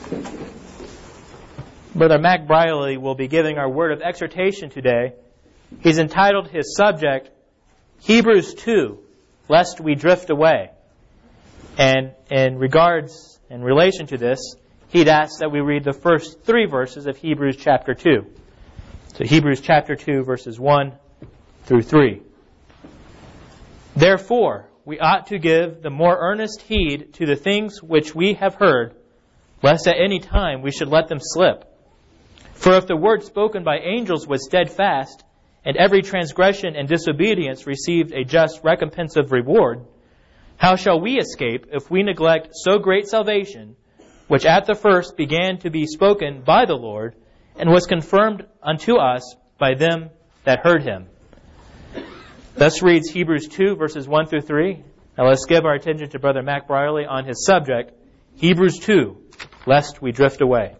Brother Mac Briley will be giving our word of exhortation today. He's entitled his subject, Hebrews 2, Lest We Drift Away. And in relation to this, he'd ask that we read the first 3 verses of Hebrews chapter 2. So Hebrews chapter 2, verses 1 through 3. Therefore, we ought to give the more earnest heed to the things which we have heard, lest at any time we should let them slip. For if the word spoken by angels was steadfast, and every transgression and disobedience received a just recompense of reward, how shall we escape if we neglect so great salvation, which at the first began to be spoken by the Lord, and was confirmed unto us by them that heard him? Thus reads Hebrews 2, verses 1 through 3. Now let's give our attention to Brother Mac Briley on his subject, Hebrews 2, Lest We Drift Away.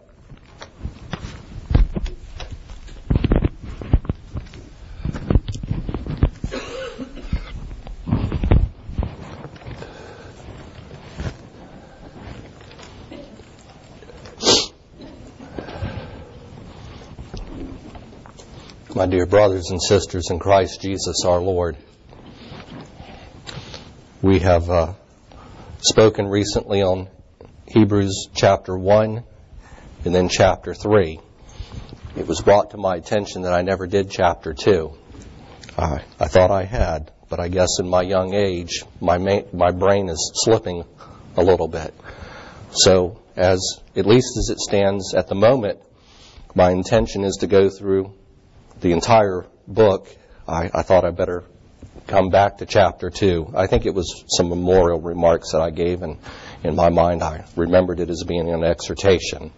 My dear brothers and sisters in Christ Jesus our Lord, we have spoken recently on Hebrews chapter 1 and then chapter 3. It was brought to my attention that I never did chapter 2. I thought I had, but I guess in my young age, my brain is slipping a little bit. So, at least as it stands at the moment, my intention is to go through the entire book. I thought I'd better come back to chapter 2. I think it was some memorial remarks that I gave, and in my mind I remembered it as being an exhortation.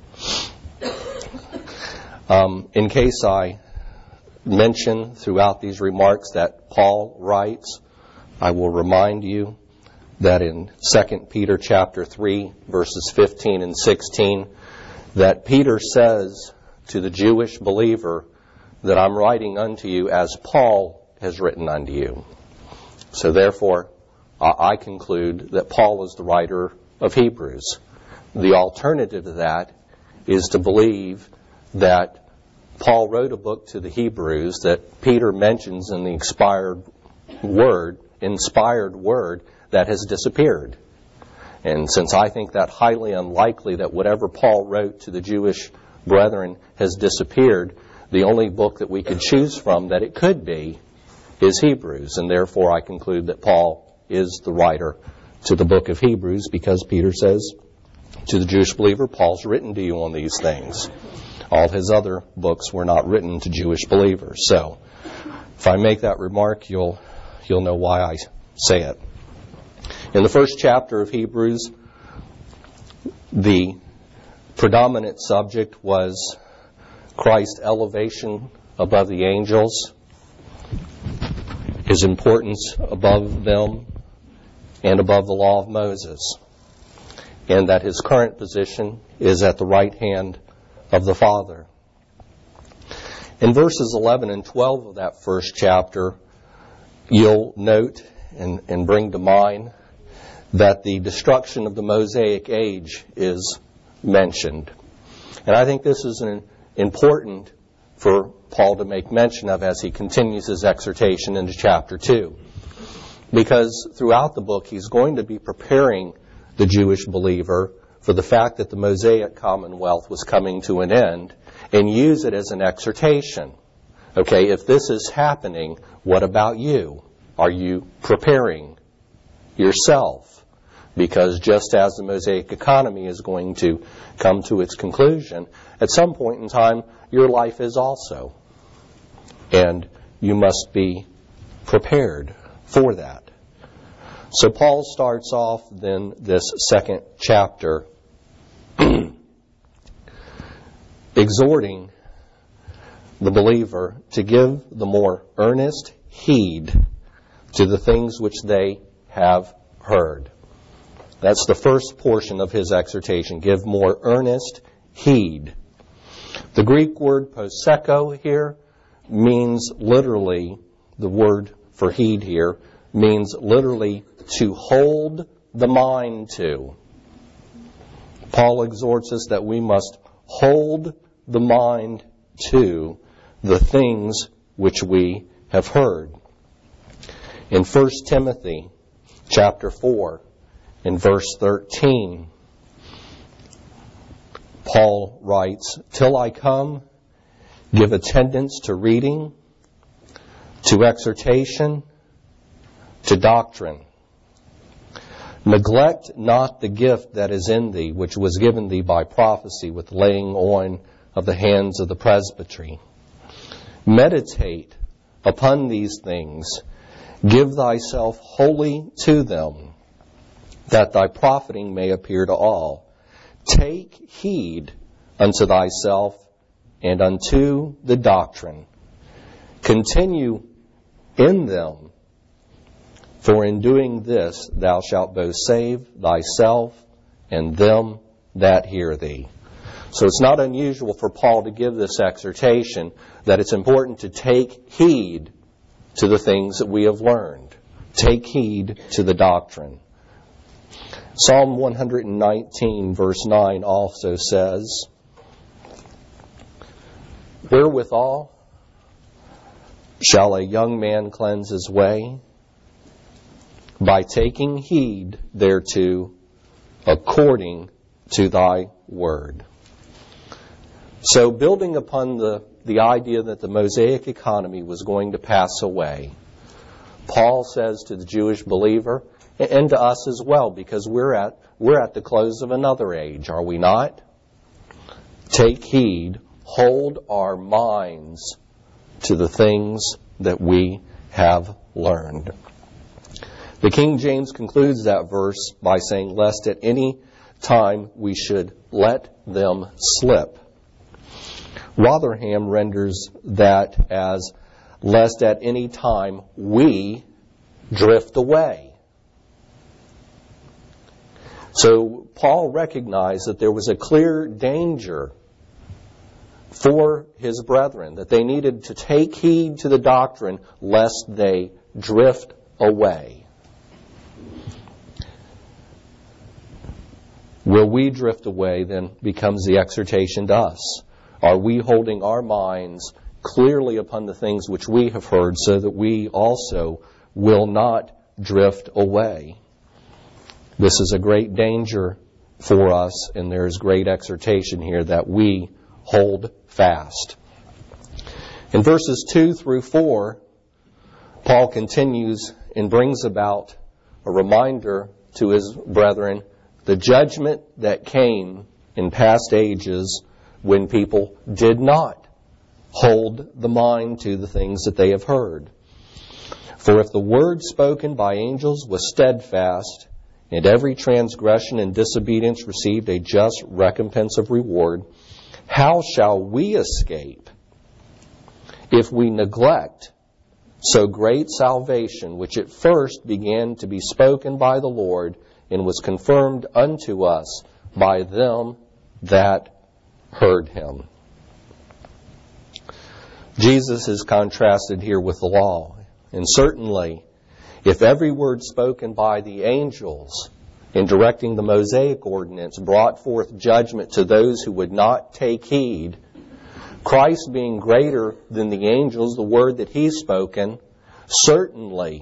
In case I mention throughout these remarks that Paul writes, I will remind you that in 2 Peter chapter 3, verses 15 and 16, that Peter says to the Jewish believer that I'm writing unto you as Paul has written unto you. So therefore, I conclude that Paul is the writer of Hebrews. The alternative to that is to believe that Paul wrote a book to the Hebrews that Peter mentions in the inspired word that has disappeared. And since I think that highly unlikely that whatever Paul wrote to the Jewish brethren has disappeared, the only book that we could choose from that it could be is Hebrews. And therefore I conclude that Paul is the writer to the book of Hebrews, because Peter says to the Jewish believer, Paul's written to you on these things. All his other books were not written to Jewish believers. So if I make that remark, you'll know why I say it. In the first chapter of Hebrews, the predominant subject was Christ's elevation above the angels, his importance above them and above the law of Moses, and that his current position is at the right hand of the Father. In verses 11 and 12 of that first chapter, you'll note and bring to mind that the destruction of the Mosaic age is mentioned. And I think this is important for Paul to make mention of as he continues his exhortation into chapter 2. Because throughout the book, he's going to be preparing the Jewish believer for the fact that the Mosaic Commonwealth was coming to an end, and use it as an exhortation. Okay, if this is happening, what about you? Are you preparing yourself? Because just as the Mosaic economy is going to come to its conclusion, at some point in time, your life is also. And you must be prepared for that. So Paul starts off then this second chapter exhorting the believer to give the more earnest heed to the things which they have heard. That's the first portion of his exhortation. Give more earnest heed. The Greek word poseko here means literally, the word for heed here means literally to hold the mind to. Paul exhorts us that we must hold the mind to the things which we have heard. In 1 Timothy chapter 4, in verse 13, Paul writes, "Till I come, give attendance to reading, to exhortation, to doctrine. Neglect not the gift that is in thee, which was given thee by prophecy with laying on of the hands of the presbytery. Meditate upon these things. Give thyself wholly to them, that thy profiting may appear to all. Take heed unto thyself and unto the doctrine. Continue in them, for in doing this thou shalt both save thyself and them that hear thee." So it's not unusual for Paul to give this exhortation that it's important to take heed to the things that we have learned. Take heed to the doctrine. Psalm 119 verse 9 also says, "Wherewithal shall a young man cleanse his way? By taking heed thereto according to thy word." So building upon the idea that the Mosaic economy was going to pass away, Paul says to the Jewish believer, and to us as well, because we're at the close of another age, are we not? Take heed, hold our minds to the things that we have learned. The King James concludes that verse by saying, "Lest at any time we should let them slip." Rotherham renders that as, "Lest at any time we drift away." So Paul recognized that there was a clear danger for his brethren, that they needed to take heed to the doctrine lest they drift away. Will we drift away then becomes the exhortation to us. Are we holding our minds clearly upon the things which we have heard so that we also will not drift away? This is a great danger for us, and there is great exhortation here that we hold fast. In verses 2 through 4, Paul continues and brings about a reminder to his brethren, the judgment that came in past ages when people did not hold the mind to the things that they have heard. "For if the word spoken by angels was steadfast, and every transgression and disobedience received a just recompense of reward, how shall we escape if we neglect so great salvation, which at first began to be spoken by the Lord and was confirmed unto us by them that heard him?" Jesus is contrasted here with the law. And certainly, if every word spoken by the angels in directing the Mosaic ordinance brought forth judgment to those who would not take heed, Christ being greater than the angels, the word that he's spoken, certainly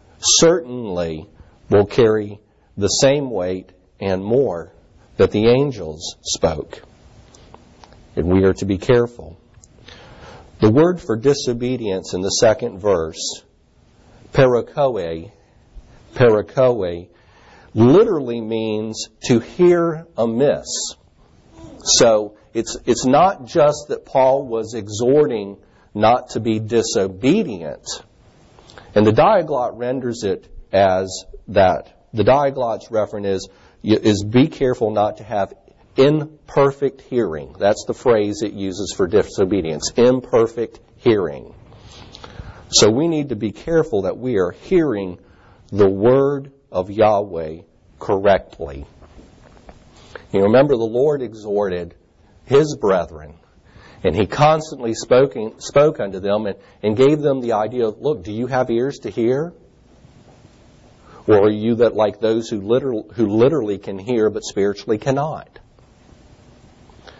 will carry the same weight and more that the angels spoke. And we are to be careful. The word for disobedience in the second verse, parakoe, literally means to hear amiss. So it's not just that Paul was exhorting not to be disobedient. And the Diaglott renders it as that. The Diaglott's reference is be careful not to have imperfect hearing. That's the phrase it uses for disobedience, imperfect hearing. So we need to be careful that we are hearing the word of Yahweh correctly. You remember the Lord exhorted his brethren, and he constantly spoke unto them and gave them the idea of, look, do you have ears to hear? Or are you that like those who literally can hear but spiritually cannot?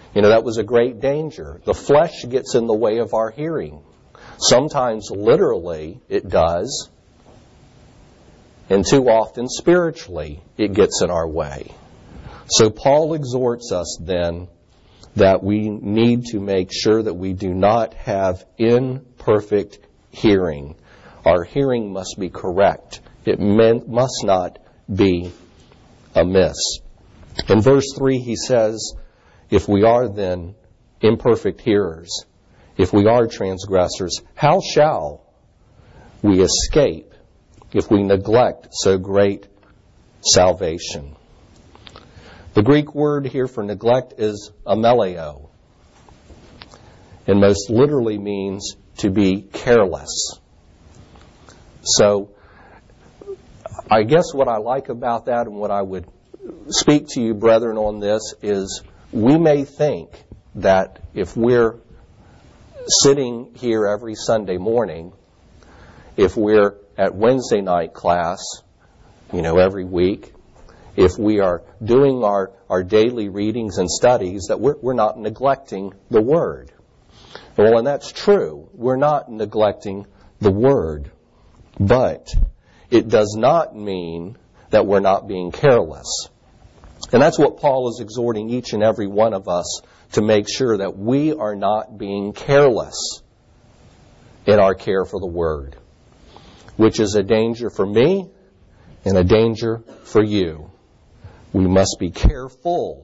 That was a great danger. The flesh gets in the way of our hearing. Sometimes literally it does, and too often spiritually it gets in our way. So Paul exhorts us then that we need to make sure that we do not have imperfect hearing. Our hearing must be correct. It must not be amiss. In verse 3 he says, if we are then imperfect hearers, if we are transgressors, how shall we escape if we neglect so great salvation? The Greek word here for neglect is ameleo, and most literally means to be careless. So I guess what I like about that, and what I would speak to you, brethren, on this is we may think that if we're sitting here every Sunday morning, if we're at Wednesday night class, every week, if we are doing our daily readings and studies, that we're not neglecting the Word. Well, and that's true. We're not neglecting the Word. But it does not mean that we're not being careless. And that's what Paul is exhorting each and every one of us to make sure that we are not being careless in our care for the Word, which is a danger for me and a danger for you. We must be careful.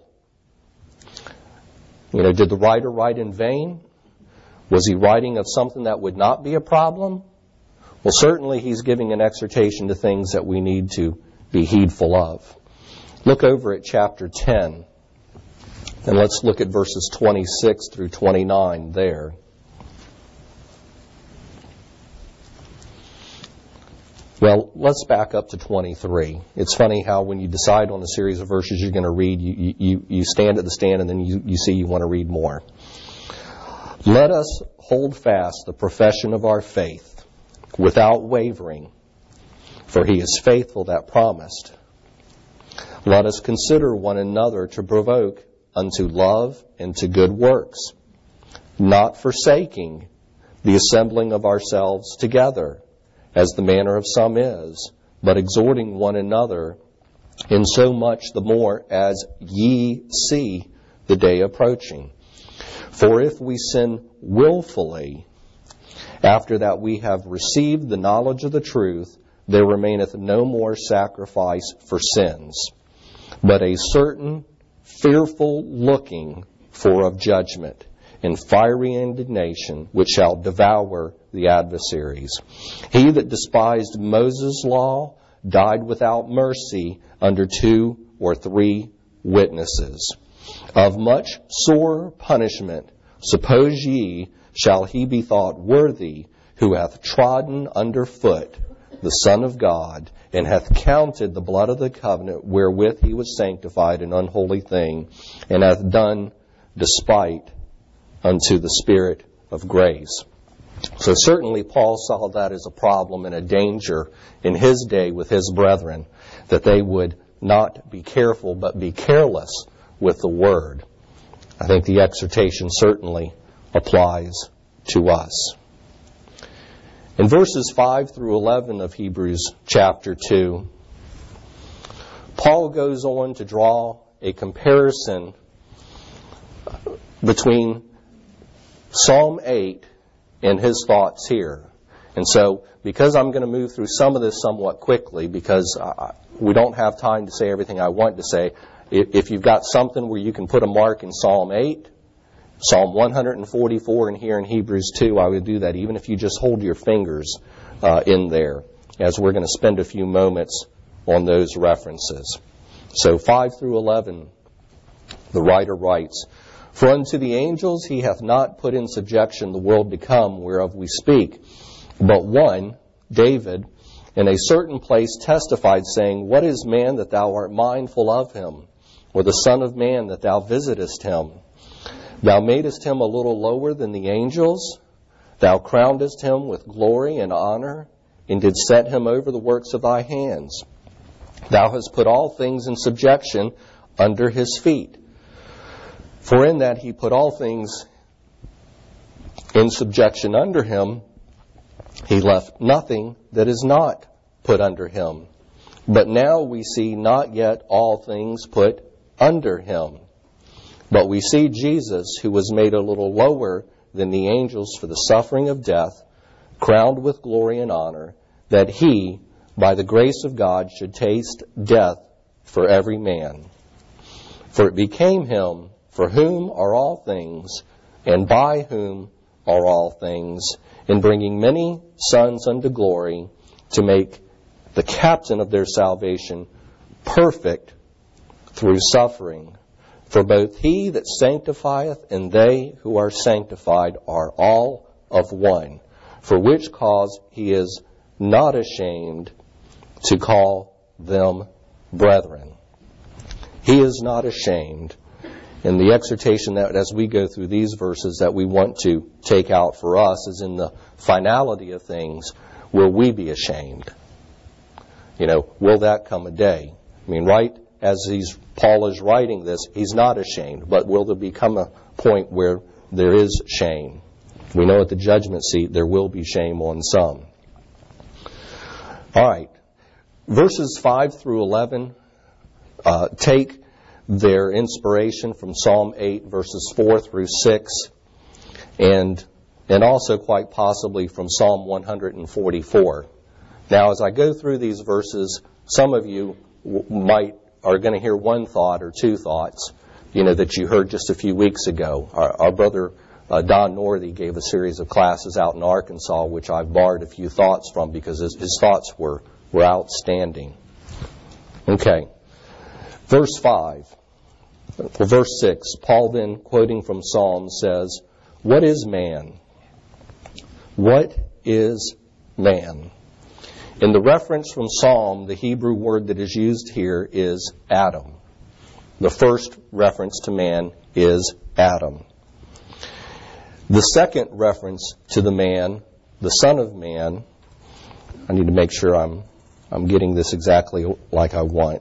Did the writer write in vain? Was he writing of something that would not be a problem? Well, certainly he's giving an exhortation to things that we need to be heedful of. Look over at chapter 10, and let's look at verses 26 through 29 there. Well, let's back up to 23. It's funny how when you decide on a series of verses you're going to read, you stand at the stand and then you see you want to read more. Let us hold fast the profession of our faith without wavering, for he is faithful that promised. Let us consider one another to provoke unto love and to good works, not forsaking the assembling of ourselves together, as the manner of some is, but exhorting one another, in so much the more as ye see the day approaching. For if we sin willfully, after that we have received the knowledge of the truth, there remaineth no more sacrifice for sins, but a certain fearful looking for of judgment, and fiery indignation, which shall devour the adversaries. He that despised Moses' law died without mercy under 2 or 3 witnesses. Of much sore punishment, suppose ye, shall he be thought worthy, who hath trodden under foot the Son of God, and hath counted the blood of the covenant wherewith he was sanctified an unholy thing, and hath done despite unto the Spirit of grace. So certainly Paul saw that as a problem and a danger in his day with his brethren, that they would not be careful but be careless with the Word. I think the exhortation certainly applies to us. In verses 5 through 11 of Hebrews chapter 2, Paul goes on to draw a comparison between Psalm 8 and his thoughts here. And so, because I'm going to move through some of this somewhat quickly, because we don't have time to say everything I want to say, if you've got something where you can put a mark in Psalm 8, Psalm 144, and here in Hebrews 2, I would do that, even if you just hold your fingers in there, as we're going to spend a few moments on those references. So 5 through 11, the writer writes, For unto the angels he hath not put in subjection the world to come, whereof we speak. But one, David, in a certain place testified, saying, What is man that thou art mindful of him? Or the son of man that thou visitest him? Thou madest him a little lower than the angels. Thou crownedest him with glory and honor, and didst set him over the works of thy hands. Thou hast put all things in subjection under his feet. For in that he put all things in subjection under him, he left nothing that is not put under him. But now we see not yet all things put under him. But we see Jesus, who was made a little lower than the angels for the suffering of death, crowned with glory and honor, that he, by the grace of God, should taste death for every man. For it became him, for whom are all things, and by whom are all things, in bringing many sons unto glory, to make the captain of their salvation perfect through suffering. For both he that sanctifieth and they who are sanctified are all of one, for which cause he is not ashamed to call them brethren. He is not ashamed. And the exhortation that as we go through these verses that we want to take out for us is in the finality of things, will we be ashamed? Will that come a day? Right as Paul is writing this, he's not ashamed, but will there become a point where there is shame? We know at the judgment seat there will be shame on some. All right. Verses 5 through 11 take their inspiration from Psalm 8, verses 4 through 6, and also quite possibly from Psalm 144. Now, as I go through these verses, some of you are going to hear one thought or two thoughts, that you heard just a few weeks ago. Our brother Don Northey gave a series of classes out in Arkansas, which I've borrowed a few thoughts from because his thoughts were outstanding. Okay. Verse 5. For verse 6, Paul then, quoting from Psalms, says, "What is man? What is man?" In the reference from Psalm, the Hebrew word that is used here is Adam. The first reference to man is Adam. The second reference to the man, the Son of Man, I need to make sure I'm getting this exactly like I want.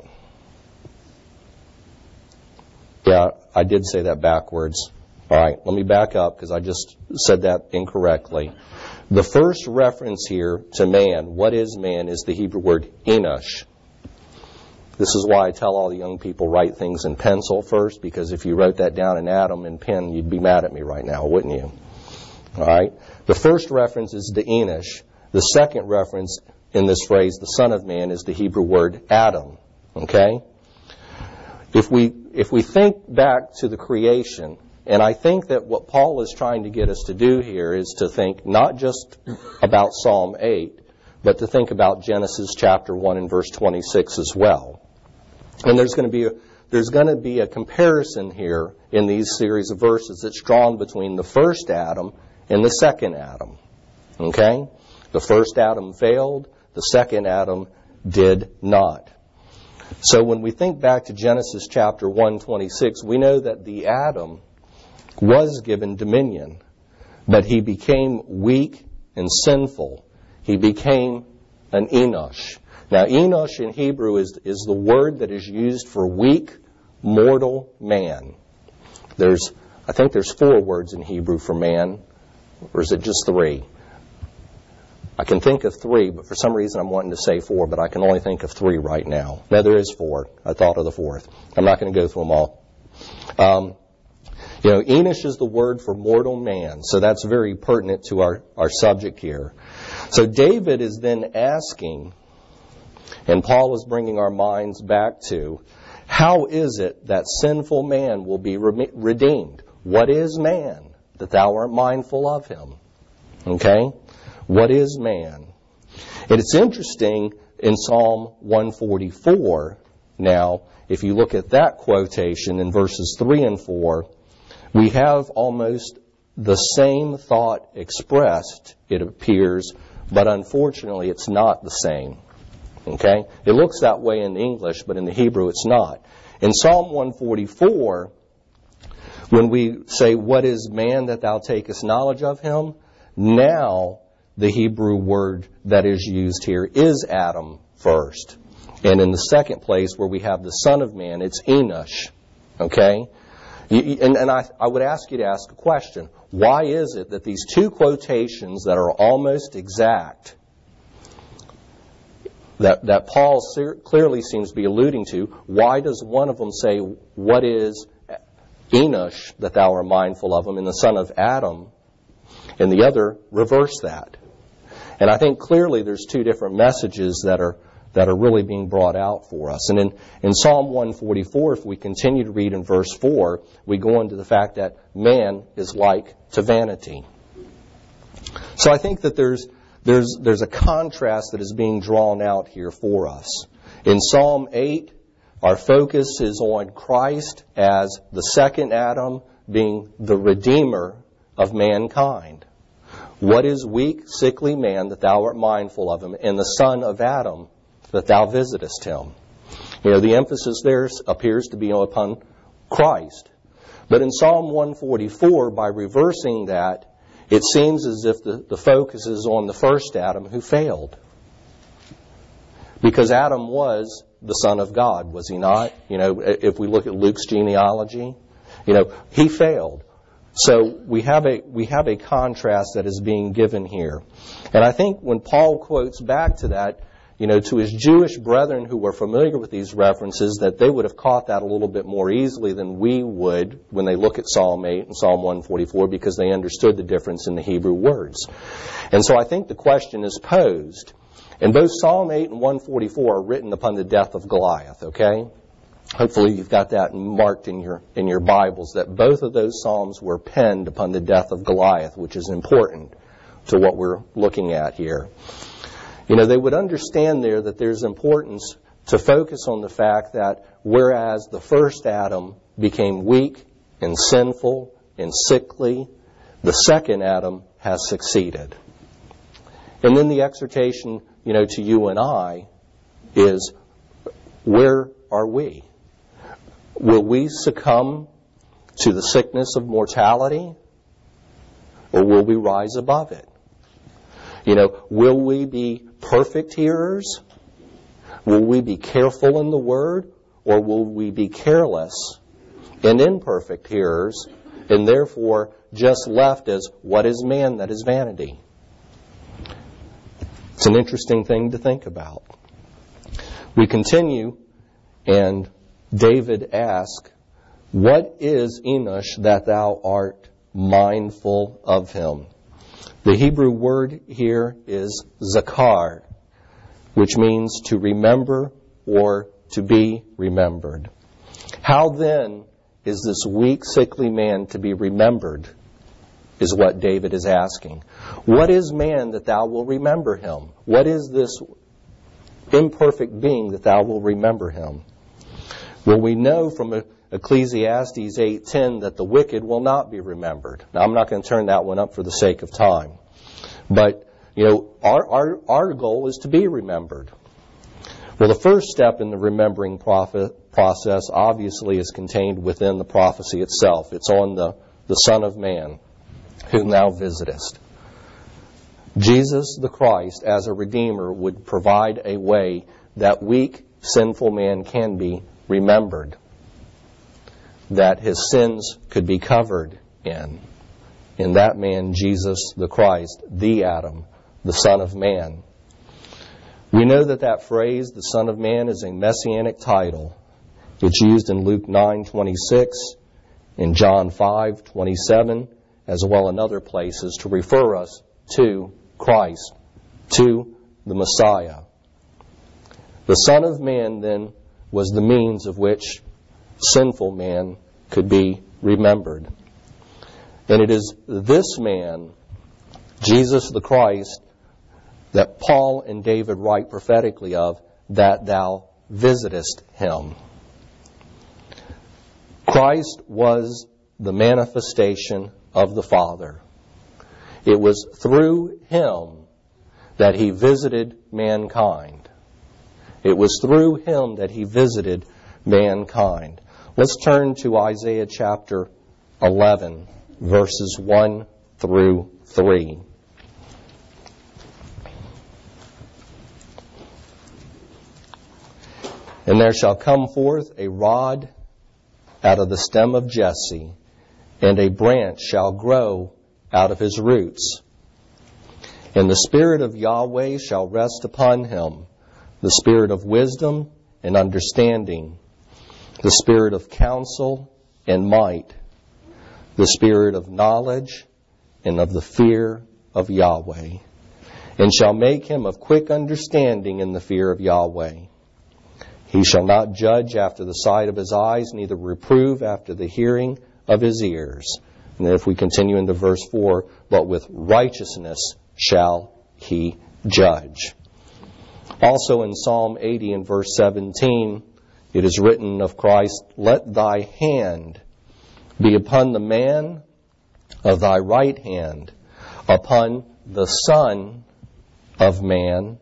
Yeah, I did say that backwards. All right, let me back up because I just said that incorrectly. The first reference here to man, what is man, is the Hebrew word Enosh. This is why I tell all the young people write things in pencil first, because if you wrote that down in Adam in pen, you'd be mad at me right now, wouldn't you? All right. The first reference is to Enosh. The second reference in this phrase, the Son of Man, is the Hebrew word Adam. Okay? If we think back to the creation, and I think that what Paul is trying to get us to do here is to think not just about Psalm 8, but to think about Genesis chapter 1 and verse 26 as well. And there's going to be a comparison here in these series of verses that's drawn between the first Adam and the second Adam. Okay? The first Adam failed, the second Adam did not. So when we think back to Genesis chapter 1:26, we know that the Adam was given dominion, but he became weak and sinful. He became an Enosh. Now, Enosh in Hebrew is the word that is used for weak, mortal man. I think there's 4 words in Hebrew for man, or is it just 3? I can think of 3, but for some reason I'm wanting to say 4, but I can only think of 3 right now. No, there is 4. I thought of the 4th. I'm not going to go through them all. Enosh is the word for mortal man, so that's very pertinent to our subject here. So David is then asking, and Paul is bringing our minds back to, how is it that sinful man will be redeemed? What is man that thou art mindful of him? Okay? What is man? And it's interesting in Psalm 144, now, if you look at that quotation in verses 3 and 4, we have almost the same thought expressed, it appears, but unfortunately it's not the same. Okay? It looks that way in English, but in the Hebrew it's not. In Psalm 144, when we say, "What is man that thou takest knowledge of him?" Now, the Hebrew word that is used here is Adam first. And in the second place where we have the Son of Man, it's Enosh. Okay? And I would ask you to ask a question. Why is it that these two quotations that are almost exact, that Paul clearly seems to be alluding to, why does one of them say, what is Enosh that thou art mindful of him, and the son of Adam, and the other reverse that? And I think clearly there's two different messages that are really being brought out for us. And in Psalm 144, if we continue to read in verse 4, we go into the fact that man is like to vanity. So I think that there's a contrast that is being drawn out here for us. In Psalm 8, our focus is on Christ as the second Adam, being the Redeemer of mankind. What is weak, sickly man that thou art mindful of him, and the son of Adam that thou visitest him? The emphasis there appears to be upon Christ. But in Psalm 144, by reversing that, it seems as if the focus is on the first Adam who failed. Because Adam was the Son of God, was he not? If we look at Luke's genealogy, he failed. So we have a contrast that is being given here. And I think when Paul quotes back to that, to his Jewish brethren who were familiar with these references, that they would have caught that a little bit more easily than we would when they look at Psalm 8 and Psalm 144, because they understood the difference in the Hebrew words. And so I think the question is posed. And both Psalm 8 and 144 are written upon the death of Goliath, okay? Hopefully you've got that marked in your Bibles, that both of those Psalms were penned upon the death of Goliath, which is important to what we're looking at here. They would understand there that there's importance to focus on the fact that whereas the first Adam became weak and sinful and sickly, the second Adam has succeeded. And then the exhortation, to you and I is, where are we? Will we succumb to the sickness of mortality, or will we rise above it? Will we be perfect hearers? Will we be careful in the word? Or will we be careless and imperfect hearers, and therefore just left as, what is man that is vanity? It's an interesting thing to think about. We continue, and David asks, what is Enosh that thou art mindful of him? The Hebrew word here is zakar, which means to remember or to be remembered. How then is this weak, sickly man to be remembered, is what David is asking. What is man that thou will remember him? What is this imperfect being that thou will remember him? Well, we know from Ecclesiastes 8:10 that the wicked will not be remembered. Now, I'm not going to turn that one up for the sake of time. But, our goal is to be remembered. Well, the first step in the remembering process obviously is contained within the prophecy itself. It's on the Son of Man, whom thou visitest. Jesus the Christ, as a Redeemer, would provide a way that weak, sinful man can be remembered, that his sins could be covered in that man, Jesus the Christ, the Adam, the Son of Man. We know that phrase, the Son of Man, is a messianic title. It's used in Luke 9:26, in John 5:27, as well in other places to refer us to Christ, to the Messiah. The Son of Man, then, was the means of which sinful man could be remembered. And it is this man, Jesus the Christ, that Paul and David write prophetically of, that thou visitest him. Christ was the manifestation of the Father. It was through him that he visited mankind. It was through him that he visited mankind. Let's turn to Isaiah chapter 11, verses 1 through 3. And there shall come forth a rod out of the stem of Jesse, and a branch shall grow out of his roots. And the Spirit of Yahweh shall rest upon him, the Spirit of wisdom and understanding, the Spirit of counsel and might, the Spirit of knowledge and of the fear of Yahweh, and shall make him of quick understanding in the fear of Yahweh. He shall not judge after the sight of his eyes, neither reprove after the hearing of his ears. And then if we continue into verse 4, but with righteousness shall he judge. Also in Psalm 80 and verse 17, it is written of Christ, let thy hand be upon the man of thy right hand, upon the Son of Man,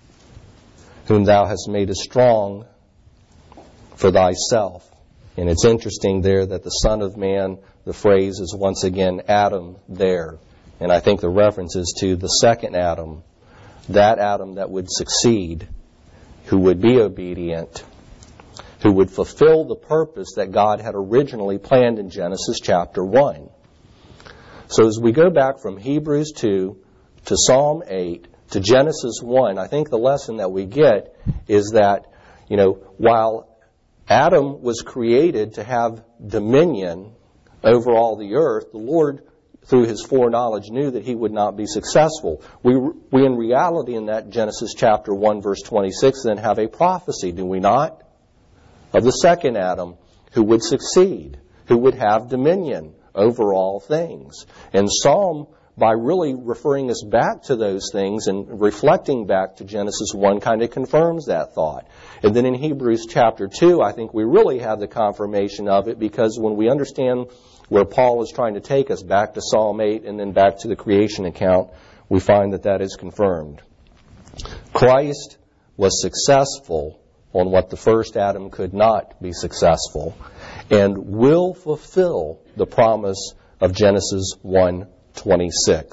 whom thou hast made as strong for thyself. And it's interesting there that the Son of Man, the phrase is once again Adam there. And I think the reference is to the second Adam, that Adam that would succeed, who would be obedient, who would fulfill the purpose that God had originally planned in Genesis chapter 1. So as we go back from Hebrews 2 to Psalm 8 to Genesis 1, I think the lesson that we get is that, while Adam was created to have dominion over all the earth, the Lord, through his foreknowledge, knew that he would not be successful. We in reality, in that Genesis chapter 1, verse 26, then have a prophecy, do we not? Of the second Adam who would succeed, who would have dominion over all things. And Psalm, by really referring us back to those things and reflecting back to Genesis 1, kind of confirms that thought. And then in Hebrews chapter 2, I think we really have the confirmation of it, because when we understand where Paul is trying to take us back to Psalm 8 and then back to the creation account, we find that that is confirmed. Christ was successful on what the first Adam could not be successful, and will fulfill the promise of Genesis 1:26.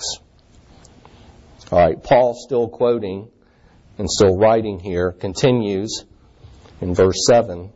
All right, Paul, still quoting and still writing here, continues in verse 7,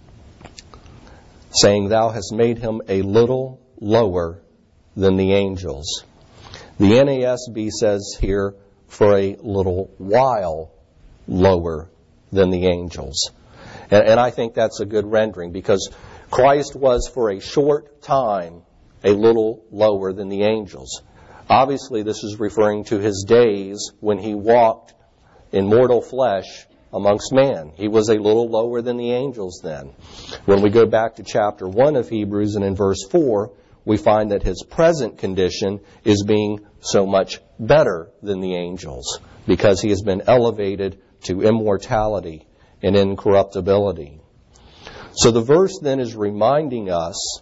saying, thou hast made him a little lower than the angels. The NASB says here, for a little while lower than the angels. And I think that's a good rendering, because Christ was for a short time a little lower than the angels. Obviously, this is referring to his days when he walked in mortal flesh amongst man. He was a little lower than the angels then. When we go back to chapter 1 of Hebrews and in verse 4, we find that his present condition is being so much better than the angels, because he has been elevated to immortality and incorruptibility. So the verse then is reminding us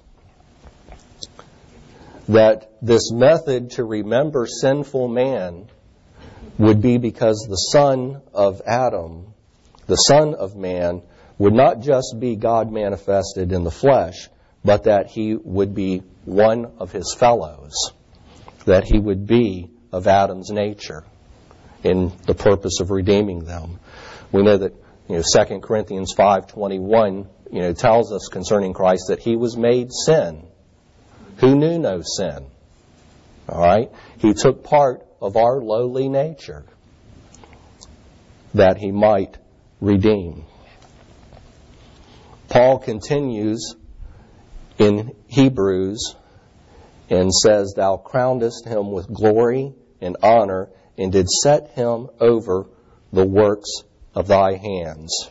that this method to remember sinful man would be because the son of Adam, the Son of Man, would not just be God manifested in the flesh, but that he would be one of his fellows, that he would be of Adam's nature in the purpose of redeeming them. We know that 2 Corinthians 5:21 tells us concerning Christ that he was made sin, who knew no sin. All right? He took part of our lowly nature that he might redeem. Paul continues in Hebrews and says, thou crownedest him with glory and honor, and did set him over the works of thy hands.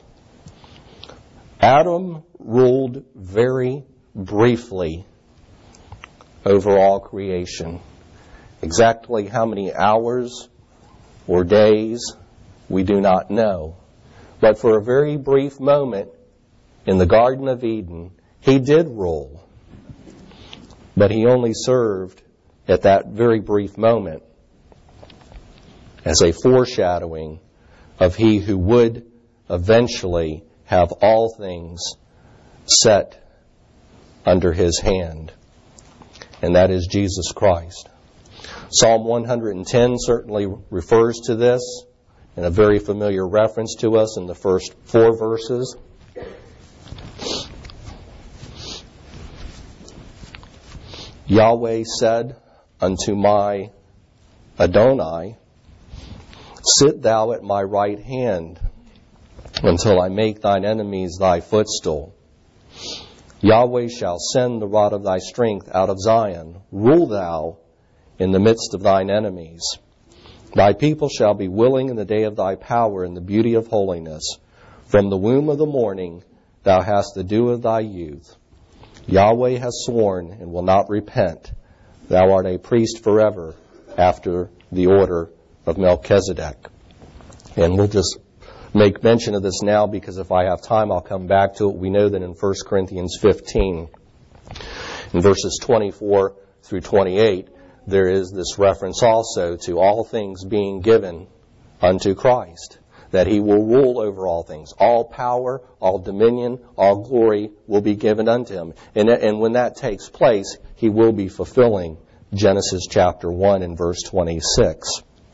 Adam ruled very briefly over all creation. Exactly how many hours or days, we do not know. But for a very brief moment in the Garden of Eden, he did rule. But he only served at that very brief moment as a foreshadowing of he who would eventually have all things set under his hand. And that is Jesus Christ. Psalm 110 certainly refers to this in a very familiar reference to us in the first 4 verses. Yahweh said unto my Adonai, sit thou at my right hand until I make thine enemies thy footstool. Yahweh shall send the rod of thy strength out of Zion. Rule thou in the midst of thine enemies. Thy people shall be willing in the day of thy power and the beauty of holiness. From the womb of the morning thou hast the dew of thy youth. Yahweh has sworn and will not repent. Thou art a priest forever after the order of Melchizedek. And we'll just make mention of this now because if I have time I'll come back to it. We know that in 1 Corinthians 15, in verses 24 through 28, there is this reference also to all things being given unto Christ, that he will rule over all things. All power, all dominion, all glory will be given unto him. And when that takes place, he will be fulfilling Genesis chapter 1 and verse 26.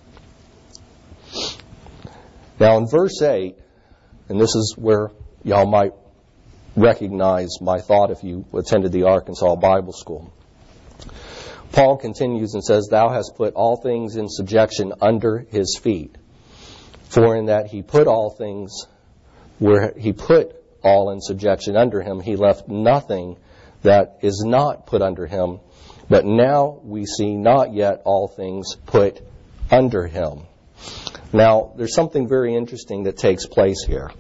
Now in verse 8, and this is where y'all might recognize my thought if you attended the Arkansas Bible School. Paul continues and says, thou hast put all things in subjection under his feet. For in that he put all things, where he put all in subjection under him, he left nothing that is not put under him. But now we see not yet all things put under him. Now, there's something very interesting that takes place here.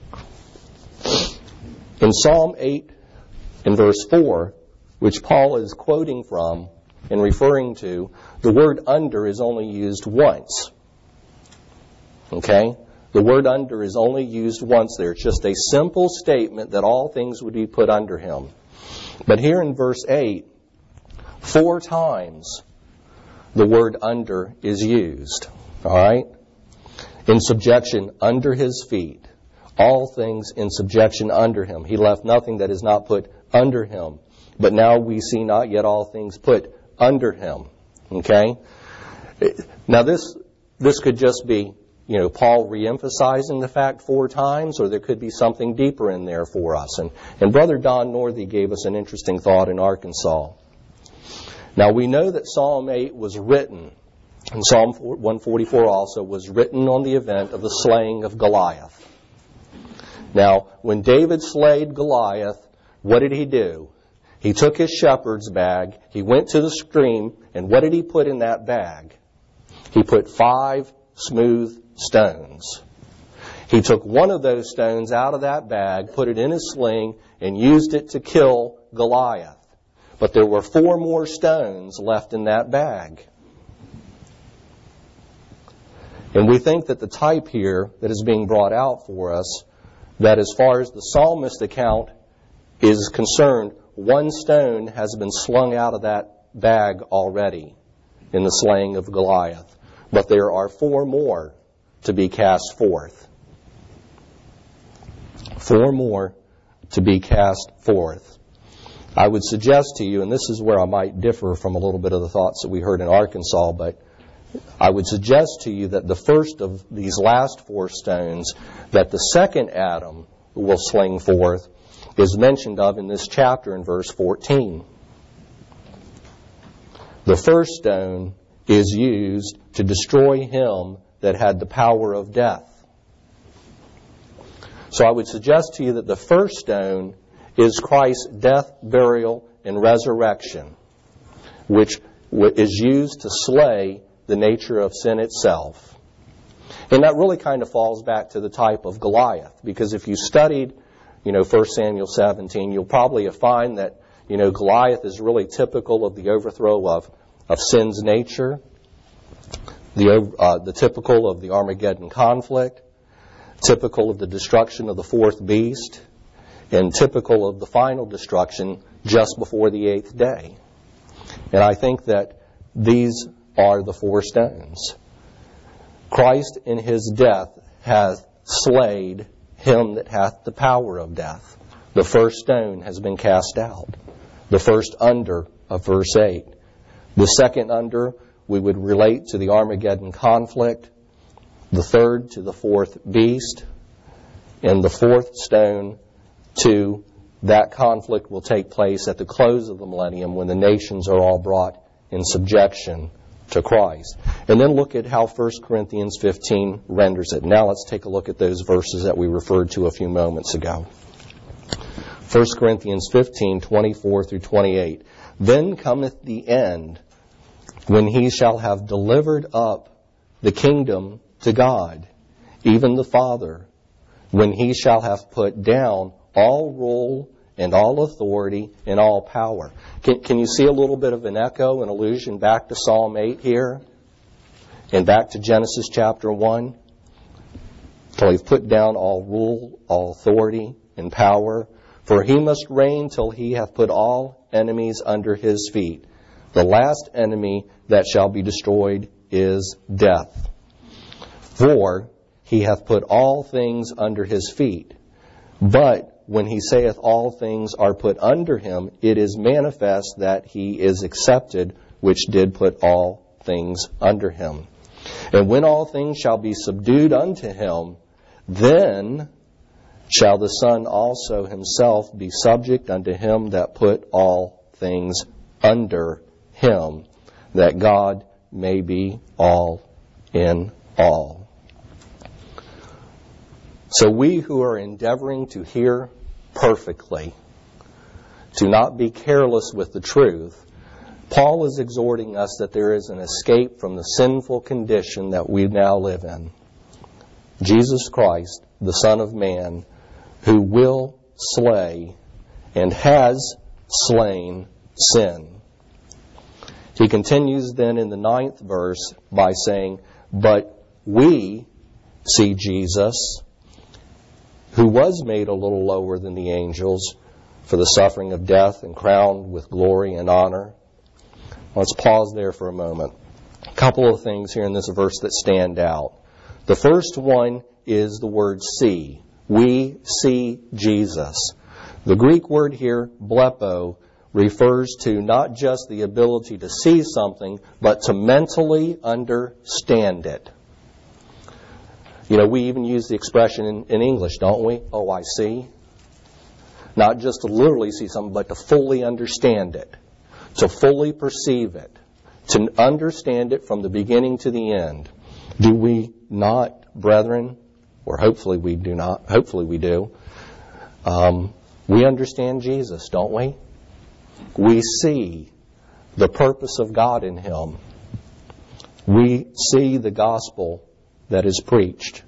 In Psalm 8 in verse 4, which Paul is quoting from and referring to, the word under is only used once. Okay? The word under is only used once there. It's just a simple statement that all things would be put under him. But here in verse 8, 4 times the word under is used. All right? In subjection under his feet. All things in subjection under him. He left nothing that is not put under him. But now we see not yet all things put under him. Okay? Now this could just be, Paul reemphasizing the fact 4 times, or there could be something deeper in there for us. And Brother Don Northey gave us an interesting thought in Arkansas. Now we know that Psalm 8 was written, and Psalm 144 also was written on the event of the slaying of Goliath. Now, when David slayed Goliath, what did he do? He took his shepherd's bag, he went to the stream, and what did he put in that bag? He put 5 smooth stones. He took one of those stones out of that bag, put it in his sling, and used it to kill Goliath. But there were 4 more stones left in that bag. And we think that the type here that is being brought out for us, that as far as the psalmist account is concerned, 1 stone has been slung out of that bag already in the slaying of Goliath. But there are 4 more to be cast forth. 4 more to be cast forth. I would suggest to you, and this is where I might differ from a little bit of the thoughts that we heard in Arkansas, but I would suggest to you that the first of these last 4 stones that the second Adam will sling forth is mentioned of in this chapter in verse 14. The first stone is used to destroy him that had the power of death. So I would suggest to you that the first stone is Christ's death, burial, and resurrection, which is used to slay the nature of sin itself. And that really kind of falls back to the type of Goliath, because if you studied, 1 Samuel 17, you'll probably find that, Goliath is really typical of the overthrow of sin's nature, the typical of the Armageddon conflict, typical of the destruction of the 4th beast, and typical of the final destruction just before the 8th day. And I think that these are the 4 stones. Christ in his death hath slayed him that hath the power of death. The first stone has been cast out. The first under of verse 8. The second under we would relate to the Armageddon conflict. The third to the 4th beast. And the 4th stone to that conflict will take place at the close of the millennium when the nations are all brought in subjection to Christ. And then look at how 1 Corinthians 15 renders it. Now let's take a look at those verses that we referred to a few moments ago. 1 Corinthians 15, 24 through 28. Then cometh the end, when he shall have delivered up the kingdom to God, even the Father, when he shall have put down all rule and all authority and all power. Can you see a little bit of an echo, an allusion back to Psalm 8 here? And back to Genesis chapter 1? Till he's put down all rule, all authority and power. For he must reign till he hath put all enemies under his feet. The last enemy that shall be destroyed is death. For he hath put all things under his feet. But when he saith all things are put under him, it is manifest that he is accepted, which did put all things under him. And when all things shall be subdued unto him, then shall the Son also himself be subject unto him that put all things under him, that God may be all in all. So we who are endeavoring to hear perfectly, to not be careless with the truth, Paul is exhorting us that there is an escape from the sinful condition that we now live in. Jesus Christ, the Son of Man, who will slay and has slain sin. He continues then in the 9th verse by saying, but we see Jesus, who was made a little lower than the angels for the suffering of death and crowned with glory and honor. Let's pause there for a moment. A couple of things here in this verse that stand out. The first one is the word see. We see Jesus. The Greek word here, blepo, refers to not just the ability to see something, but to mentally understand it. You know, we even use the expression in English, don't we? Oh, I see. Not just to literally see something, but to fully understand it. To fully perceive it. To understand it from the beginning to the end. Do we not, brethren? Or hopefully we do not. Hopefully we do. We understand Jesus, don't we? We see the purpose of God in Him. We see the gospel that is preached.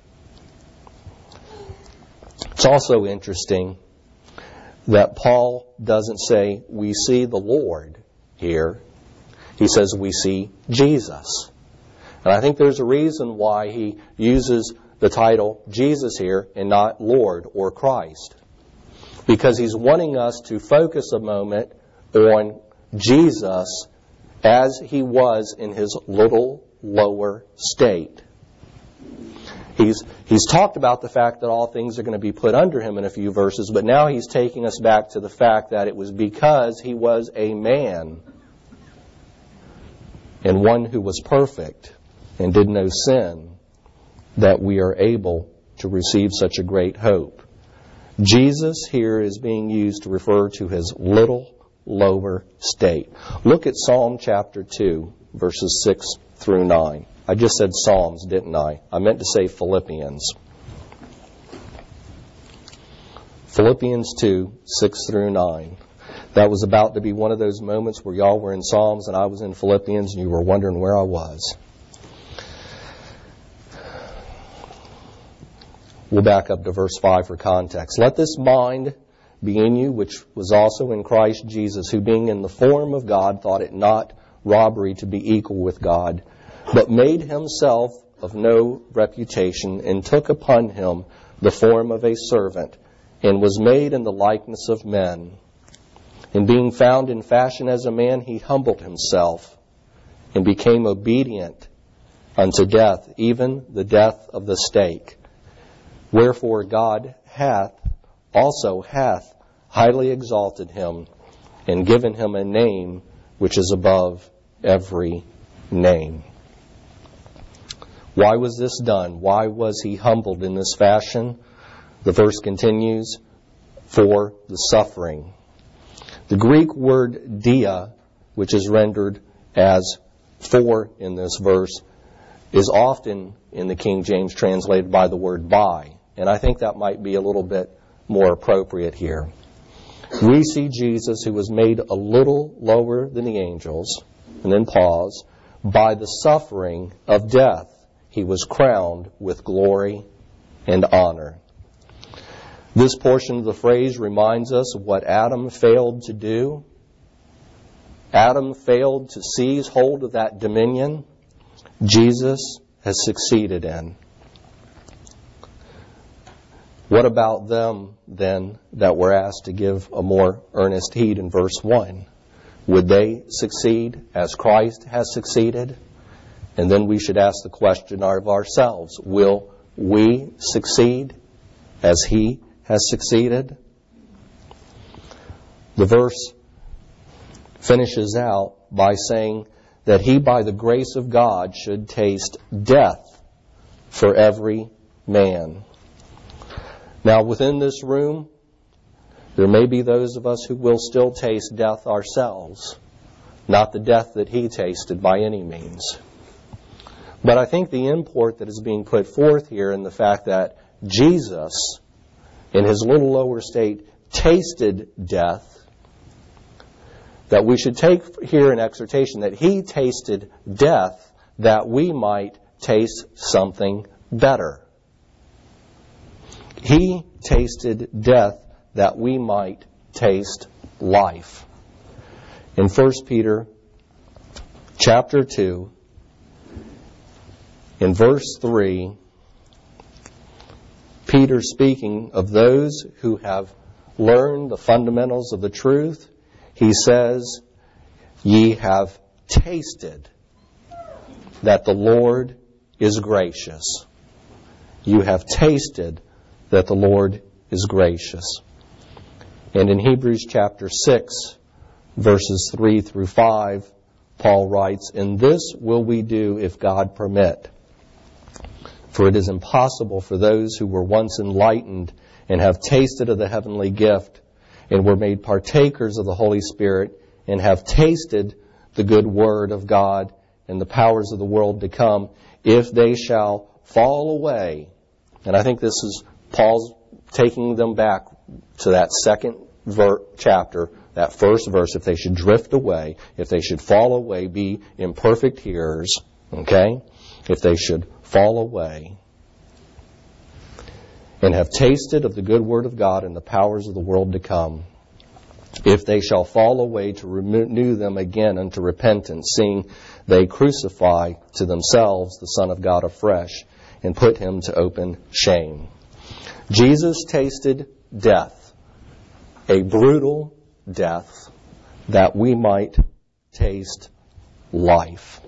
It's also interesting that Paul doesn't say we see the Lord here. He says we see Jesus. And I think there's a reason why he uses the title Jesus here and not Lord or Christ. Because he's wanting us to focus a moment on Jesus as he was in his little lower state. He's talked about the fact that all things are going to be put under him in a few verses, but now he's taking us back to the fact that it was because he was a man and one who was perfect and did no sin that we are able to receive such a great hope. Jesus here is being used to refer to his little lower state. Look at Psalm chapter 2, verses 6 through 9. I just said Psalms, didn't I? I meant to say Philippians. Philippians 2, 6 through 9. That was about to be one of those moments where y'all were in Psalms and I was in Philippians and you were wondering where I was. We'll back up to verse 5 for context. Let this mind be in you, which was also in Christ Jesus, who being in the form of God, thought it not robbery to be equal with God, but made himself of no reputation, and took upon him the form of a servant, and was made in the likeness of men. And being found in fashion as a man, he humbled himself, and became obedient unto death, even the death of the stake. Wherefore God also hath highly exalted him, and given him a name which is above every name. Why was this done? Why was he humbled in this fashion? The verse continues, for the suffering. The Greek word dia, which is rendered as for in this verse, is often in the King James translated by the word by. And I think that might be a little bit more appropriate here. We see Jesus, who was made a little lower than the angels, and then pause, by the suffering of death, he was crowned with glory and honor. This portion of the phrase reminds us of what Adam failed to do. Adam failed to seize hold of that dominion. Jesus has succeeded in. What about them, then, that were asked to give a more earnest heed in verse 1? Would they succeed as Christ has succeeded? And then we should ask the question of ourselves, will we succeed as He has succeeded? The verse finishes out by saying that he, by the grace of God, should taste death for every man. Now, within this room, there may be those of us who will still taste death ourselves, not the death that he tasted by any means. But I think the import that is being put forth here in the fact that Jesus, in his little lower state, tasted death, that we should take here an exhortation that he tasted death that we might taste something better. He tasted death that we might taste life. In 1 Peter chapter 2, in verse 3, Peter, speaking of those who have learned the fundamentals of the truth, he says, "Ye have tasted that the Lord is gracious." You have tasted that the Lord is gracious. And in Hebrews chapter 6, verses 3 through 5, Paul writes, "And this will we do if God permit. For it is impossible for those who were once enlightened and have tasted of the heavenly gift and were made partakers of the Holy Spirit and have tasted the good word of God and the powers of the world to come, if they shall fall away." And I think this is Paul's taking them back to that second chapter, that first verse. If they should drift away, if they should fall away, be imperfect hearers, okay? If they should fall away and have tasted of the good word of God and the powers of the world to come, if they shall fall away, to renew them again unto repentance, seeing they crucify to themselves the Son of God afresh and put him to open shame. Jesus tasted death, a brutal death, that we might taste life.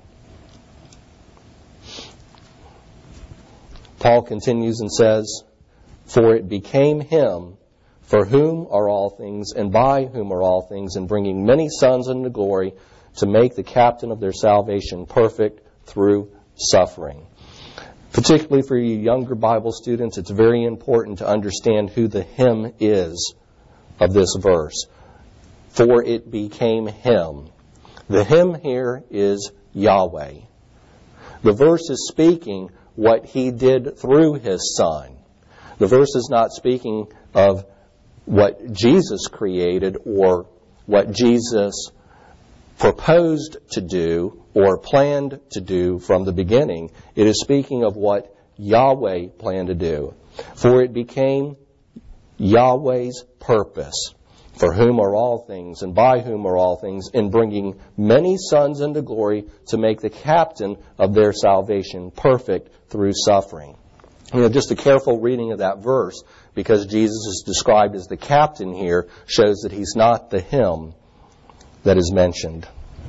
Paul continues and says, "For it became him, for whom are all things, and by whom are all things, and bringing many sons into glory, to make the captain of their salvation perfect through suffering." Particularly for you younger Bible students, it's very important to understand who the him is of this verse. For it became him. The him here is Yahweh. The verse is speaking what he did through his Son. The verse is not speaking of what Jesus created or what Jesus proposed to do or planned to do from the beginning. It is speaking of what Yahweh planned to do. For it became Yahweh's purpose, for whom are all things and by whom are all things, in bringing many sons into glory, to make the captain of their salvation perfect through suffering. Just a careful reading of that verse, because Jesus is described as the captain here, shows that he's not the him that is mentioned.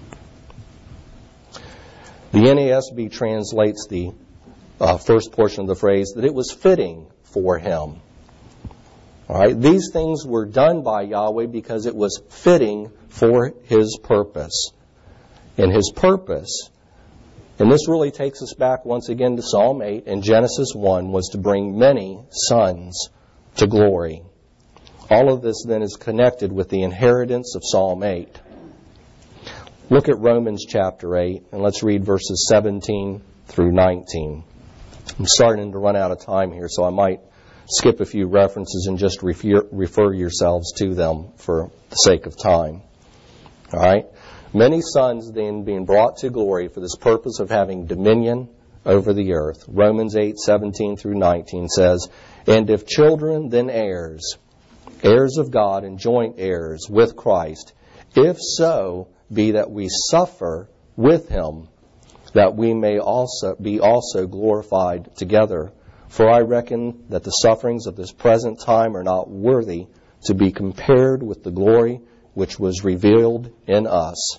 The NASB translates the first portion of the phrase that it was fitting for him. All right, these things were done by Yahweh because it was fitting for his purpose. And his purpose, and this really takes us back once again to Psalm 8 and Genesis 1, was to bring many sons to glory. All of this then is connected with the inheritance of Psalm 8. Look at Romans chapter 8, and let's read verses 17 through 19. I'm starting to run out of time here, so I might skip a few references and just refer yourselves to them for the sake of time. All right? Many sons then being brought to glory for this purpose of having dominion over the earth. Romans 8:17 through 19 says, "And if children, then heirs, heirs of God and joint heirs with Christ, if so be that we suffer with him, that we may also be glorified together. For I reckon that the sufferings of this present time are not worthy to be compared with the glory which was revealed in us.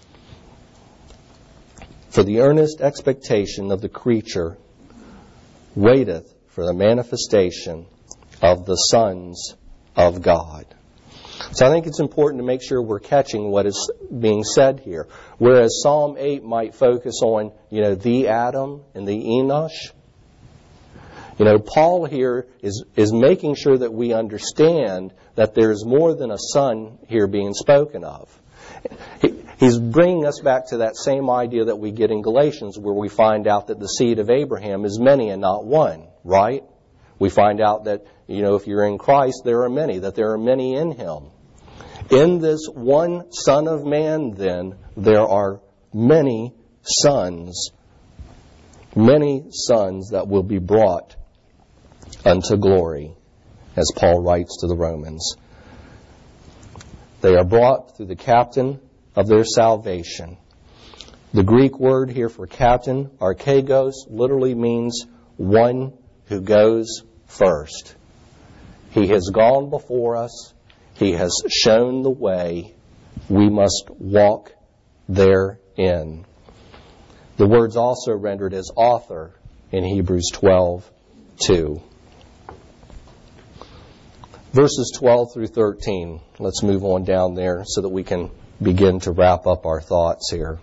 For the earnest expectation of the creature waiteth for the manifestation of the sons of God." So I think it's important to make sure we're catching what is being said here. Whereas Psalm 8 might focus on, the Adam and the Enosh, Paul here is making sure that we understand that there's more than a son here being spoken of. He's bringing us back to that same idea that we get in Galatians, where we find out that the seed of Abraham is many and not one, right? We find out that, if you're in Christ, there are many, that there are many in him. In this one Son of Man, then, there are many sons that will be brought unto glory, as Paul writes to the Romans. They are brought through the captain of their salvation. The Greek word here for captain, archegos, literally means one who goes first. He has gone before us. He has shown the way. We must walk therein. The word's also rendered as author in Hebrews 12:2. Verses 12 through 13. Let's move on down there so that we can begin to wrap up our thoughts here.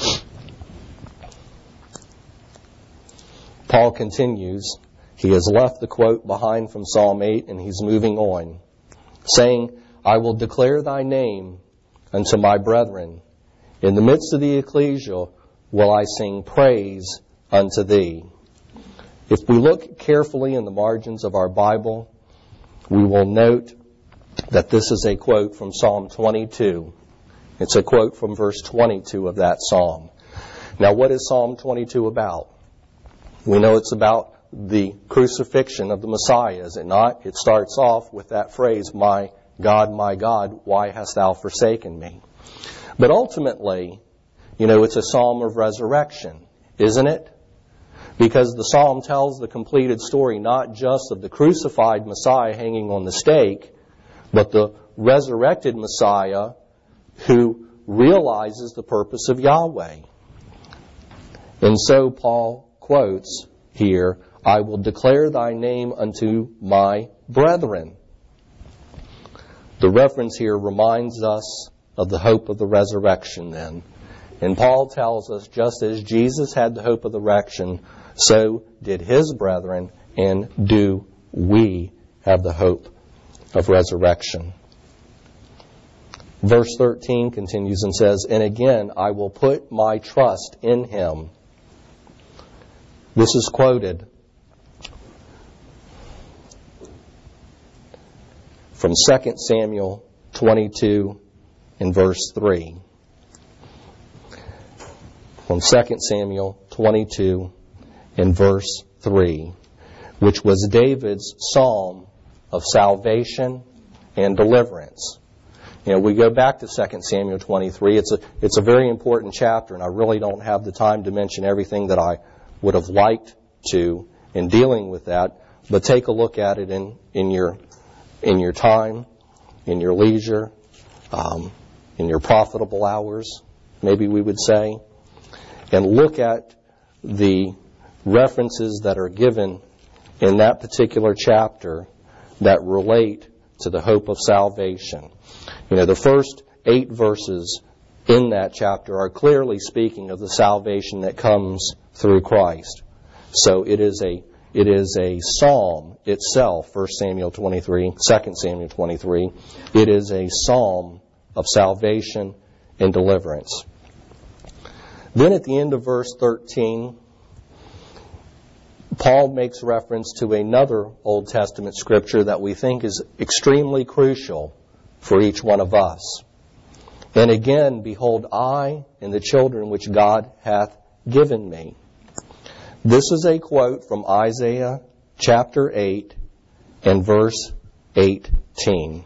Paul continues. He has left the quote behind from Psalm 8 and he's moving on, saying, "I will declare thy name unto my brethren. In the midst of the ecclesia will I sing praise unto thee." If we look carefully in the margins of our Bible, we will note that this is a quote from Psalm 22. It's a quote from verse 22 of that psalm. Now, what is Psalm 22 about? We know it's about the crucifixion of the Messiah, is it not? It starts off with that phrase, my God, why hast thou forsaken me?" But ultimately, it's a psalm of resurrection, isn't it? Because the psalm tells the completed story not just of the crucified Messiah hanging on the stake, but the resurrected Messiah who realizes the purpose of Yahweh. And so Paul quotes here, "I will declare thy name unto my brethren." The reference here reminds us of the hope of the resurrection then. And Paul tells us, just as Jesus had the hope of the resurrection, so did his brethren, and do we have the hope of resurrection. Verse 13 continues and says, "And again, I will put my trust in him." This is quoted from 2 Samuel 22 in verse 3. From 2 Samuel 22 in verse 3, which was David's psalm of salvation and deliverance. We go back to 2 Samuel 23. It's a very important chapter, and I really don't have the time to mention everything that I would have liked to in dealing with that. But take a look at it in your time, in your leisure, in your profitable hours, maybe we would say, and look at the references that are given in that particular chapter that relate to the hope of salvation. The first 8 verses in that chapter are clearly speaking of the salvation that comes through Christ. So it is It is a psalm itself, 1 Samuel 23, 2 Samuel 23. It is a psalm of salvation and deliverance. Then at the end of verse 13, Paul makes reference to another Old Testament scripture that we think is extremely crucial for each one of us. And again, behold, I and the children which God hath given me. This is a quote from Isaiah chapter 8 and verse 18.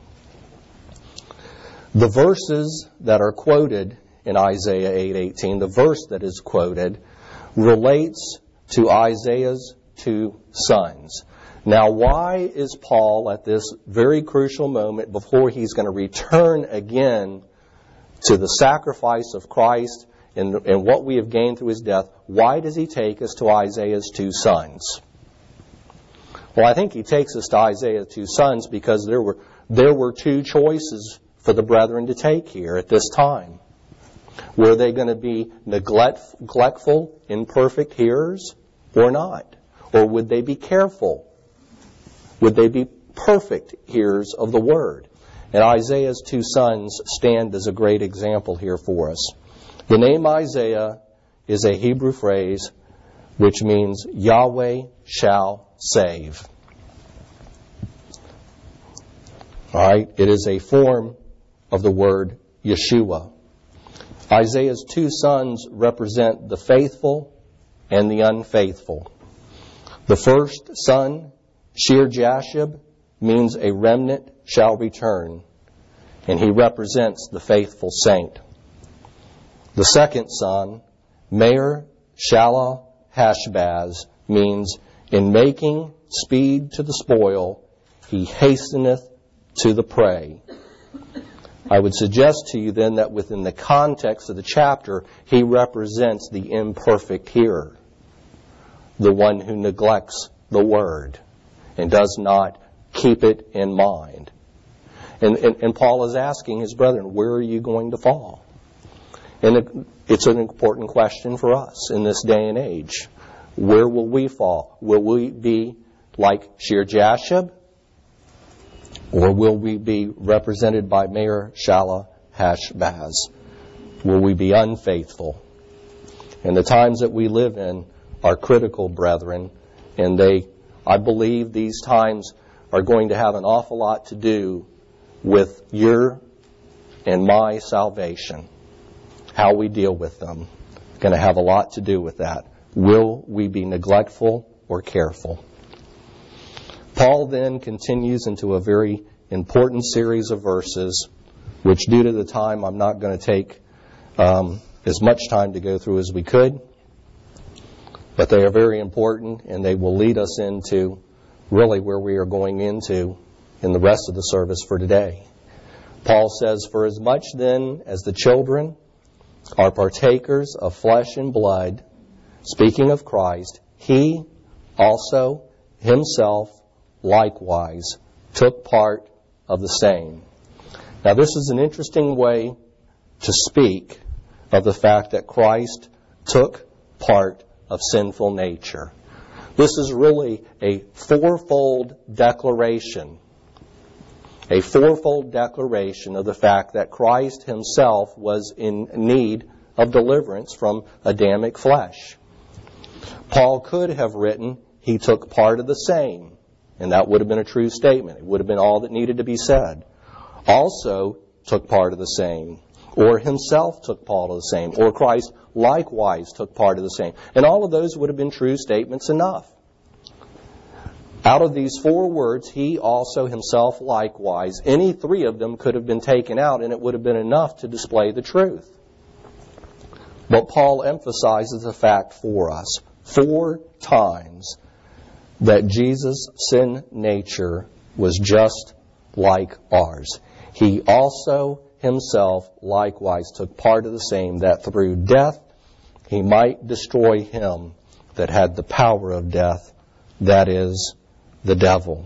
The verses that are quoted in Isaiah 8:18, the verse that is quoted, relates to Isaiah's 2 sons. Now, why is Paul at this very crucial moment before he's going to return again to the sacrifice of Christ and what we have gained through his death, why does he take us to Isaiah's 2 sons? Well, I think he takes us to Isaiah's 2 sons because there were 2 choices for the brethren to take here at this time. Were they going to be neglectful, imperfect hearers or not? Or would they be careful? Would they be perfect hearers of the word? And Isaiah's 2 sons stand as a great example here for us. The name Isaiah is a Hebrew phrase which means Yahweh shall save. All right, it is a form of the word Yeshua. Isaiah's 2 sons represent the faithful and the unfaithful. The first son, Shear-Jashub, means a remnant shall return, and he represents the faithful saint. The second son, Maher-Shalal-Hashbaz, means in making speed to the spoil, he hasteneth to the prey. I would suggest to you then that within the context of the chapter, he represents the imperfect hearer, the one who neglects the word and does not keep it in mind. And Paul is asking his brethren, where are you going to fall? And it's an important question for us in this day and age. Where will we fall? Will we be like Shear-Jashub? Or will we be represented by Maher-Shalal-Hashbaz? Will we be unfaithful? And the times that we live in are critical, brethren, and I believe these times are going to have an awful lot to do with your and my salvation. How we deal with them is going to have a lot to do with that. Will we be neglectful or careful? Paul then continues into a very important series of verses, which due to the time I'm not going to take as much time to go through as we could, but they are very important and they will lead us into really where we are going into in the rest of the service for today. Paul says, "For as much then as the children are partakers of flesh and blood," speaking of Christ, he also himself likewise took part of the same. Now this is an interesting way to speak of the fact that Christ took part of sinful nature. This is really a fourfold declaration. A fourfold declaration of the fact that Christ himself was in need of deliverance from Adamic flesh. Paul could have written, he took part of the same, and that would have been a true statement. It would have been all that needed to be said. Also took part of the same, or himself took part of the same, or Christ likewise took part of the same. And all of those would have been true statements enough. Out of these 4 words, he also himself likewise, any 3 of them could have been taken out and it would have been enough to display the truth. But Paul emphasizes the fact for us 4 times that Jesus' sin nature was just like ours. He also himself likewise took part of the same, that through death he might destroy him that had the power of death, that is, the devil.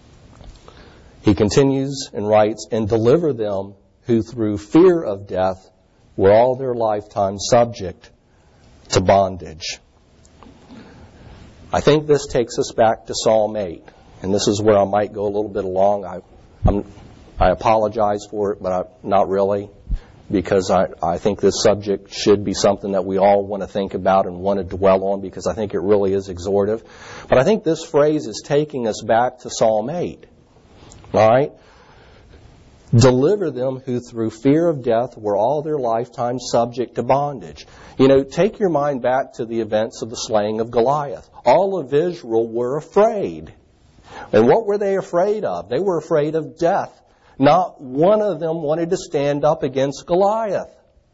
He continues and writes, "And deliver them who through fear of death were all their lifetime subject to bondage." I think this takes us back to Psalm 8. And this is where I might go a little bit along. I apologize for it, but not really, because I think this subject should be something that we all want to think about and want to dwell on, because I think it really is exhortive. But I think this phrase is taking us back to Psalm 8. All right? Deliver them who through fear of death were all their lifetime subject to bondage. You know, take your mind back to the events of the slaying of Goliath. All of Israel were afraid. And what were they afraid of? They were afraid of death. Not one of them wanted to stand up against Goliath.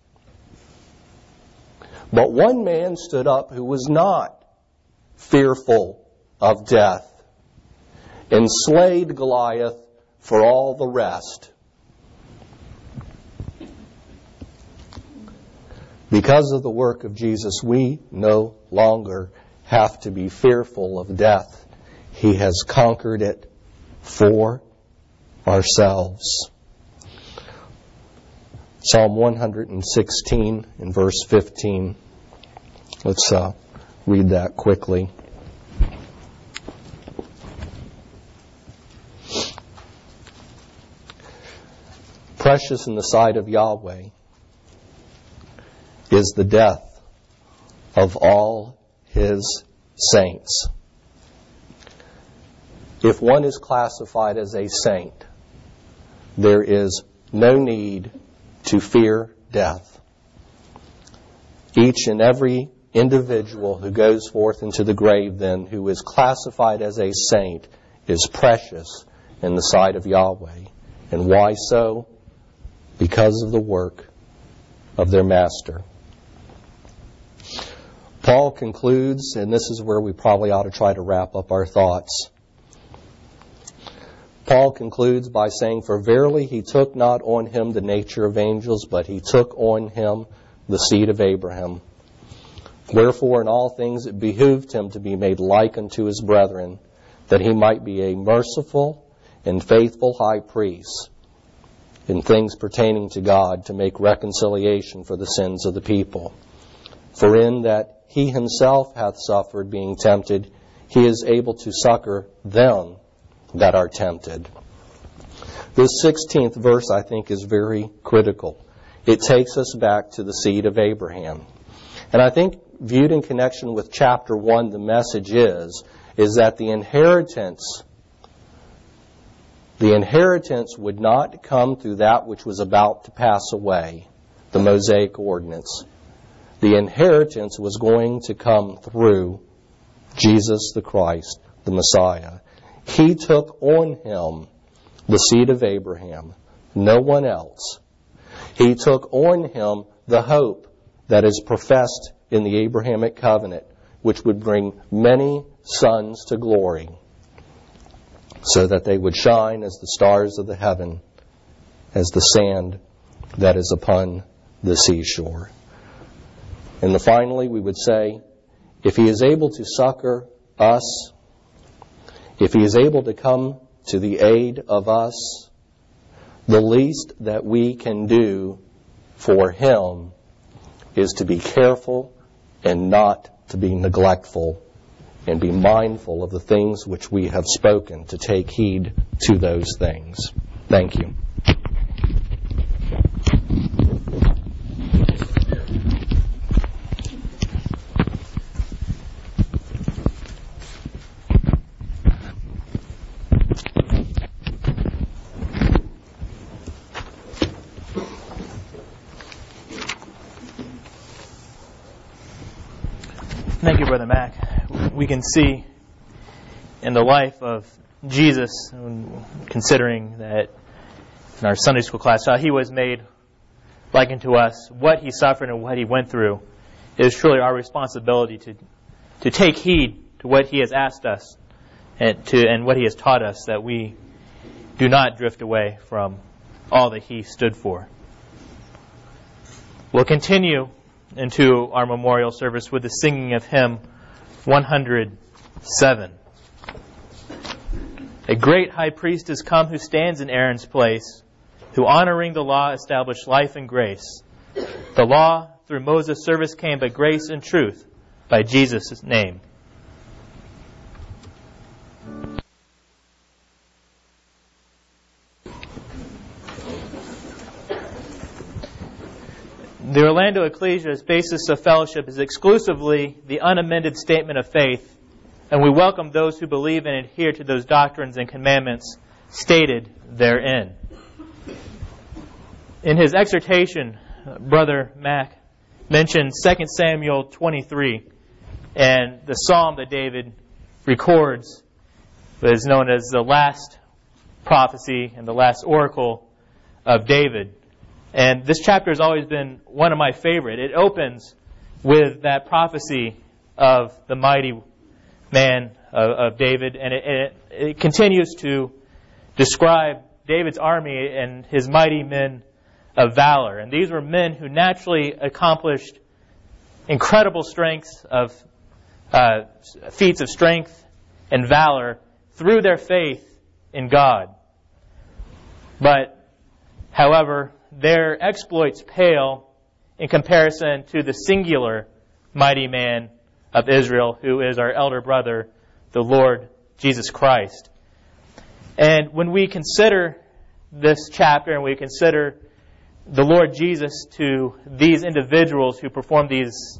But one man stood up who was not fearful of death and slayed Goliath for all the rest. Because of the work of Jesus, we no longer have to be fearful of death. He has conquered it for ourselves. Psalm 116 in verse 15. Let's read that quickly. Precious in the sight of Yahweh is the death of all His saints. If one is classified as a saint, there is no need to fear death. Each and every individual who goes forth into the grave then, who is classified as a saint, is precious in the sight of Yahweh. And why so? Because of the work of their Master. Paul concludes, and this is where we probably ought to try to wrap up our thoughts. Paul concludes by saying, "For verily he took not on him the nature of angels, but he took on him the seed of Abraham. Wherefore in all things it behooved him to be made like unto his brethren, that he might be a merciful and faithful high priest in things pertaining to God, to make reconciliation for the sins of the people. For in that he himself hath suffered being tempted, he is able to succor them that are tempted." This 16th verse, I think, is very critical. It takes us back to the seed of Abraham. And I think, viewed in connection with chapter 1, the message is that the inheritance would not come through that which was about to pass away, the Mosaic ordinance. The inheritance was going to come through Jesus the Christ, the Messiah. He took on him the seed of Abraham, no one else. He took on him the hope that is professed in the Abrahamic covenant, which would bring many sons to glory, so that they would shine as the stars of the heaven, as the sand that is upon the seashore. And finally, we would say, if he is able to succor us, if he is able to come to the aid of us, the least that we can do for him is to be careful and not to be neglectful, and be mindful of the things which we have spoken, to take heed to those things. Thank you. Thank you, Brother Mac. We can see in the life of Jesus, considering that in our Sunday school class, how he was made like unto us, what he suffered and what he went through. It is truly our responsibility to take heed to what he has asked us and what he has taught us, that we do not drift away from all that he stood for. We'll continue into our memorial service with the singing of hymn 107. A great high priest is come who stands in Aaron's place, who honoring the law established life and grace. The law through Moses' service came, but grace and truth by Jesus' name. The Orlando Ecclesia's basis of fellowship is exclusively the unamended statement of faith, and we welcome those who believe and adhere to those doctrines and commandments stated therein. In his exhortation, Brother Mack mentioned 2 Samuel 23, and the psalm that David records is known as the last prophecy and the last oracle of David. And this chapter has always been one of my favorite. It opens with that prophecy of the mighty man of David, and it continues to describe David's army and his mighty men of valor. And these were men who naturally accomplished incredible strengths of feats of strength and valor through their faith in God. But, however, their exploits pale in comparison to the singular mighty man of Israel, who is our elder brother, the Lord Jesus Christ. And when we consider this chapter and we consider the Lord Jesus to these individuals who perform these,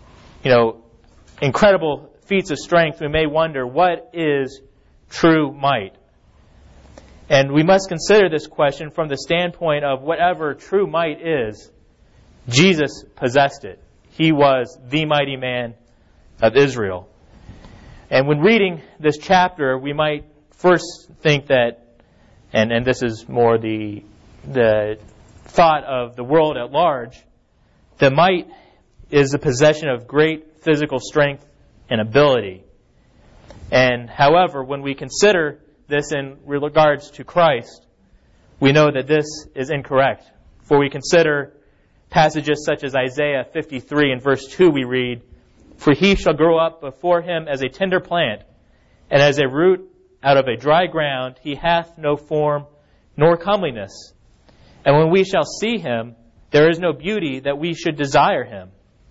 incredible feats of strength, we may wonder, what is true might? And we must consider this question from the standpoint of whatever true might is, Jesus possessed it. He was the mighty man of Israel. And when reading this chapter, we might first think that, and this is more the thought of the world at large, that might is the possession of great physical strength and ability. And however, when we consider this in regards to Christ, we know that this is incorrect. For we consider passages such as Isaiah 53 and verse 2, we read, "For he shall grow up before him as a tender plant, and as a root out of a dry ground. He hath no form nor comeliness. And when we shall see him, there is no beauty that we should desire him."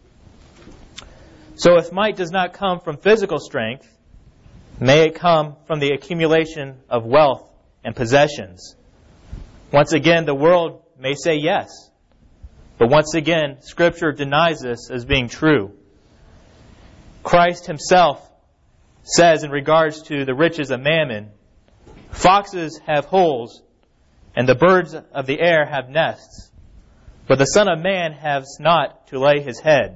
So if might does not come from physical strength, may it come from the accumulation of wealth and possessions. Once again, the world may say yes. But once again, Scripture denies this as being true. Christ himself says in regards to the riches of mammon, "Foxes have holes, and the birds of the air have nests, but the Son of Man has not to lay his head."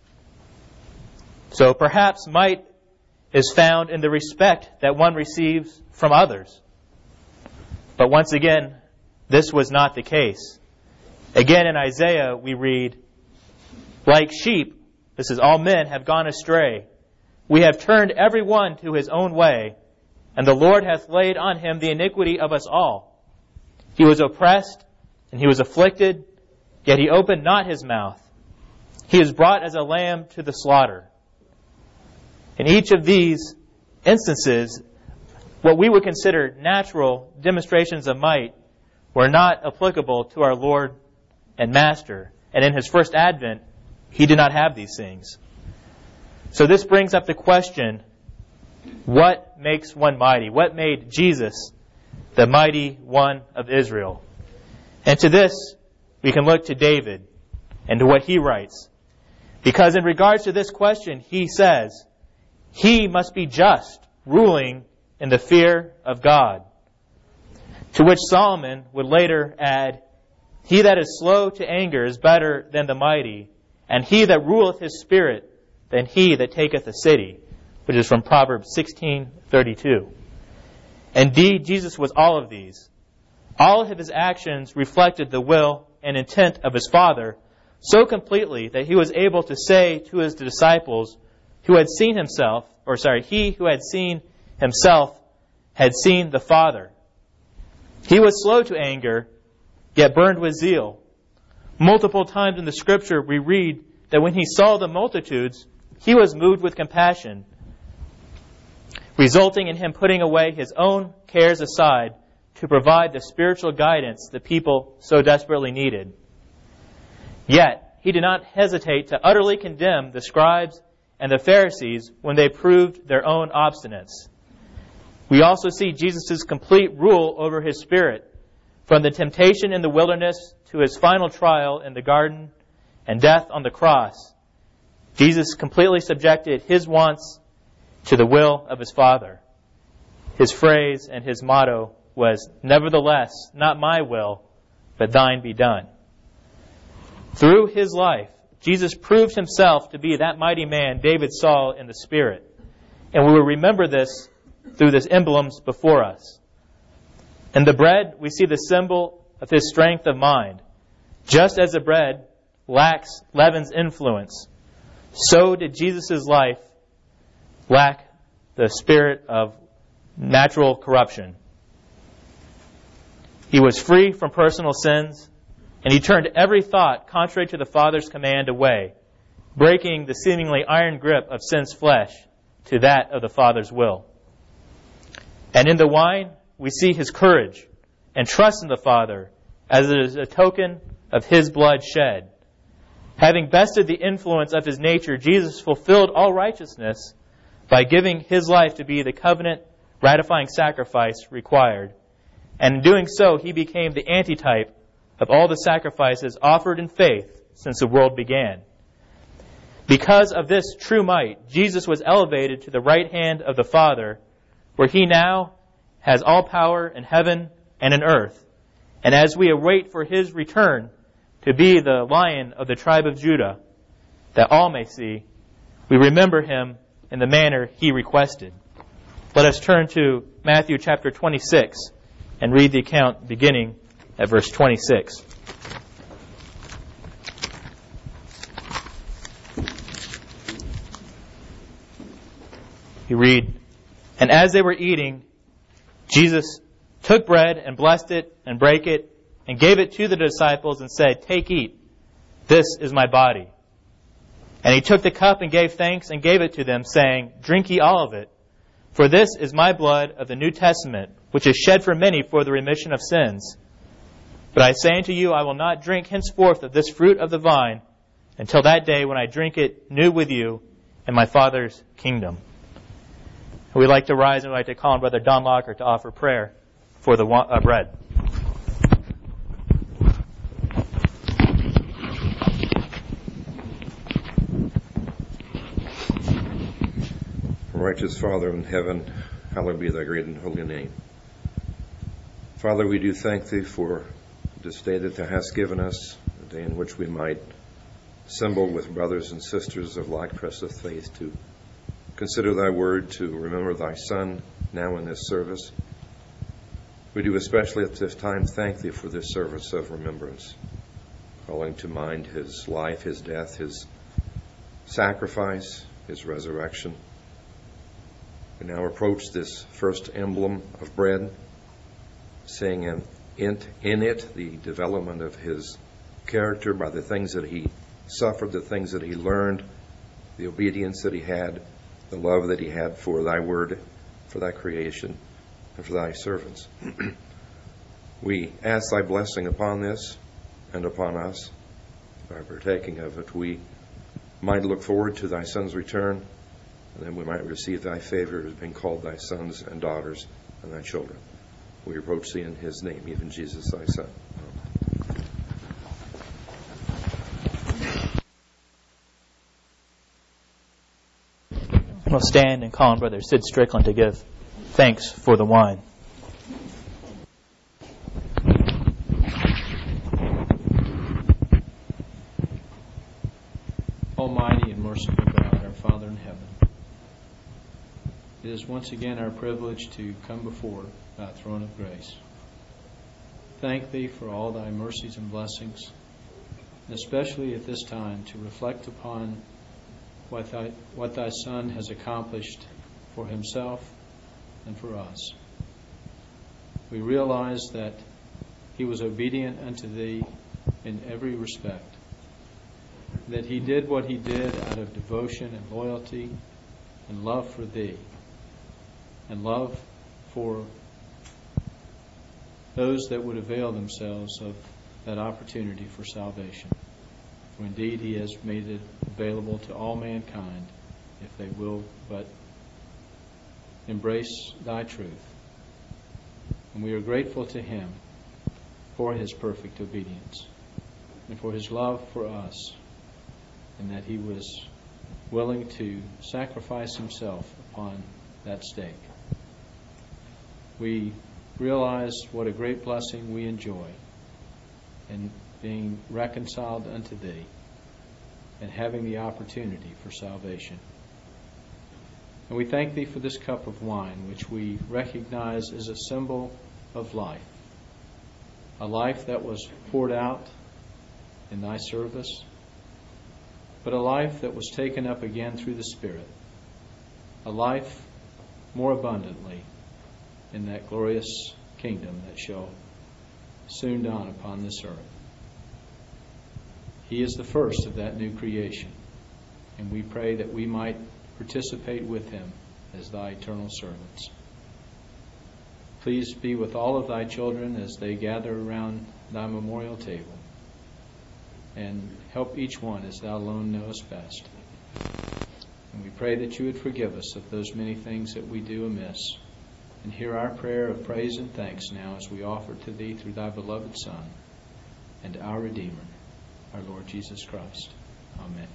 So perhaps might is found in the respect that one receives from others. But once again, this was not the case. Again, in Isaiah, we read, "Like sheep," this is, "all men have gone astray. We have turned every one to his own way, and the Lord hath laid on him the iniquity of us all. He was oppressed, and he was afflicted, yet he opened not his mouth. He is brought as a lamb to the slaughter." In each of these instances, what we would consider natural demonstrations of might were not applicable to our Lord and Master. And in his first advent, he did not have these things. So this brings up the question, what makes one mighty? What made Jesus the mighty one of Israel? And to this, we can look to David and to what he writes. Because in regards to this question, he says, he must be just, ruling in the fear of God. To which Solomon would later add, "He that is slow to anger is better than the mighty, and he that ruleth his spirit than he that taketh a city," which is from Proverbs 16:32. Indeed, Jesus was all of these. All of his actions reflected the will and intent of his Father so completely that he was able to say to his disciples, he who had seen himself had seen the Father. He was slow to anger, yet burned with zeal. Multiple times in the Scripture we read that when he saw the multitudes, he was moved with compassion, resulting in him putting away his own cares aside to provide the spiritual guidance the people so desperately needed. Yet, he did not hesitate to utterly condemn the scribes and the Pharisees when they proved their own obstinance. We also see Jesus' complete rule over his spirit, from the temptation in the wilderness to his final trial in the garden and death on the cross, Jesus completely subjected his wants to the will of his Father. His phrase and his motto was, "Nevertheless, not my will, but thine be done." Through his life, Jesus proved himself to be that mighty man David saw in the Spirit. And we will remember this through these emblems before us. In the bread, we see the symbol of his strength of mind. Just as the bread lacks leaven's influence, so did Jesus' life lack the spirit of natural corruption. He was free from personal sins, and he turned every thought contrary to the Father's command away, breaking the seemingly iron grip of sin's flesh to that of the Father's will. And in the wine, we see his courage and trust in the Father as it is a token of his blood shed. Having bested the influence of his nature, Jesus fulfilled all righteousness by giving his life to be the covenant ratifying sacrifice required. And in doing so, he became the antitype of all the sacrifices offered in faith since the world began. Because of this true might, Jesus was elevated to the right hand of the Father, where he now has all power in heaven and in earth. And as we await for his return to be the Lion of the tribe of Judah, that all may see, we remember him in the manner he requested. Let us turn to Matthew chapter 26 and read the account beginning at verse 26. You read, "And as they were eating, Jesus took bread and blessed it and brake it and gave it to the disciples and said, 'Take, eat. This is my body.' And he took the cup and gave thanks and gave it to them, saying, 'Drink ye all of it. For this is my blood of the New Testament, which is shed for many for the remission of sins. But I say unto you, I will not drink henceforth of this fruit of the vine until that day when I drink it new with you in my Father's kingdom.'" We'd like to rise and we'd like to call on Brother Don Locker to offer prayer for the bread. Righteous Father in heaven, hallowed be thy great and holy name. Father, we do thank thee for this day that thou hast given us, a day in which we might assemble with brothers and sisters of like precious faith to consider thy word, to remember thy Son now in this service. We do especially at this time thank thee for this service of remembrance, calling to mind his life, his death, his sacrifice, his resurrection. We now approach this first emblem of bread, seeing in it the development of his character by the things that he suffered, the things that he learned, the obedience that he had, the love that he had for thy word, for thy creation, and for thy servants. We ask thy blessing upon this and upon us. By partaking of it, we might look forward to thy Son's return, and then we might receive thy favor as being called thy sons and daughters and thy children. We approach thee in his name, even Jesus thy Son. We'll stand and call on Brother Sid Strickland to give thanks for the wine. Almighty and merciful God, our Father in heaven, it is once again our privilege to come before thy throne of grace. Thank thee for all thy mercies and blessings, and especially at this time to reflect upon what thy Son has accomplished for himself and for us. We realize that he was obedient unto thee in every respect, that he did what he did out of devotion and loyalty and love for thee, and love for those that would avail themselves of that opportunity for salvation. For indeed he has made it available to all mankind if they will but embrace thy truth. And we are grateful to him for his perfect obedience and for his love for us and that He was willing to sacrifice Himself upon that stake. We realize what a great blessing we enjoy in being reconciled unto Thee and having the opportunity for salvation. And we thank Thee for this cup of wine, which we recognize as a symbol of life, a life that was poured out in Thy service, but a life that was taken up again through the Spirit, a life more abundantly in that glorious kingdom that shall soon dawn upon this earth. He is the first of that new creation, and we pray that we might participate with Him as Thy eternal servants. Please be with all of Thy children as they gather around Thy memorial table, and help each one as Thou alone knowest best. And we pray that You would forgive us of those many things that we do amiss, and hear our prayer of praise and thanks now as we offer to Thee through Thy beloved Son and our Redeemer, our Lord Jesus Christ. Amen.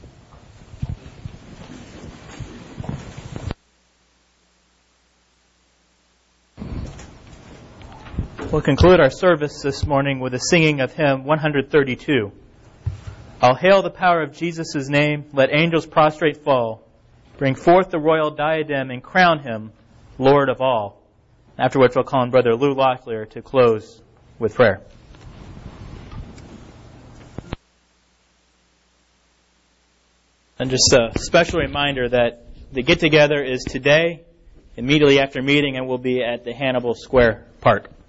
We'll conclude our service this morning with the singing of hymn 132. I'll hail the power of Jesus' name, let angels prostrate fall. Bring forth the royal diadem and crown Him Lord of all. After which we'll call on Brother Lou Locklear to close with prayer. And just a special reminder that the get-together is today, immediately after meeting, and will be at the Hannibal Square Park.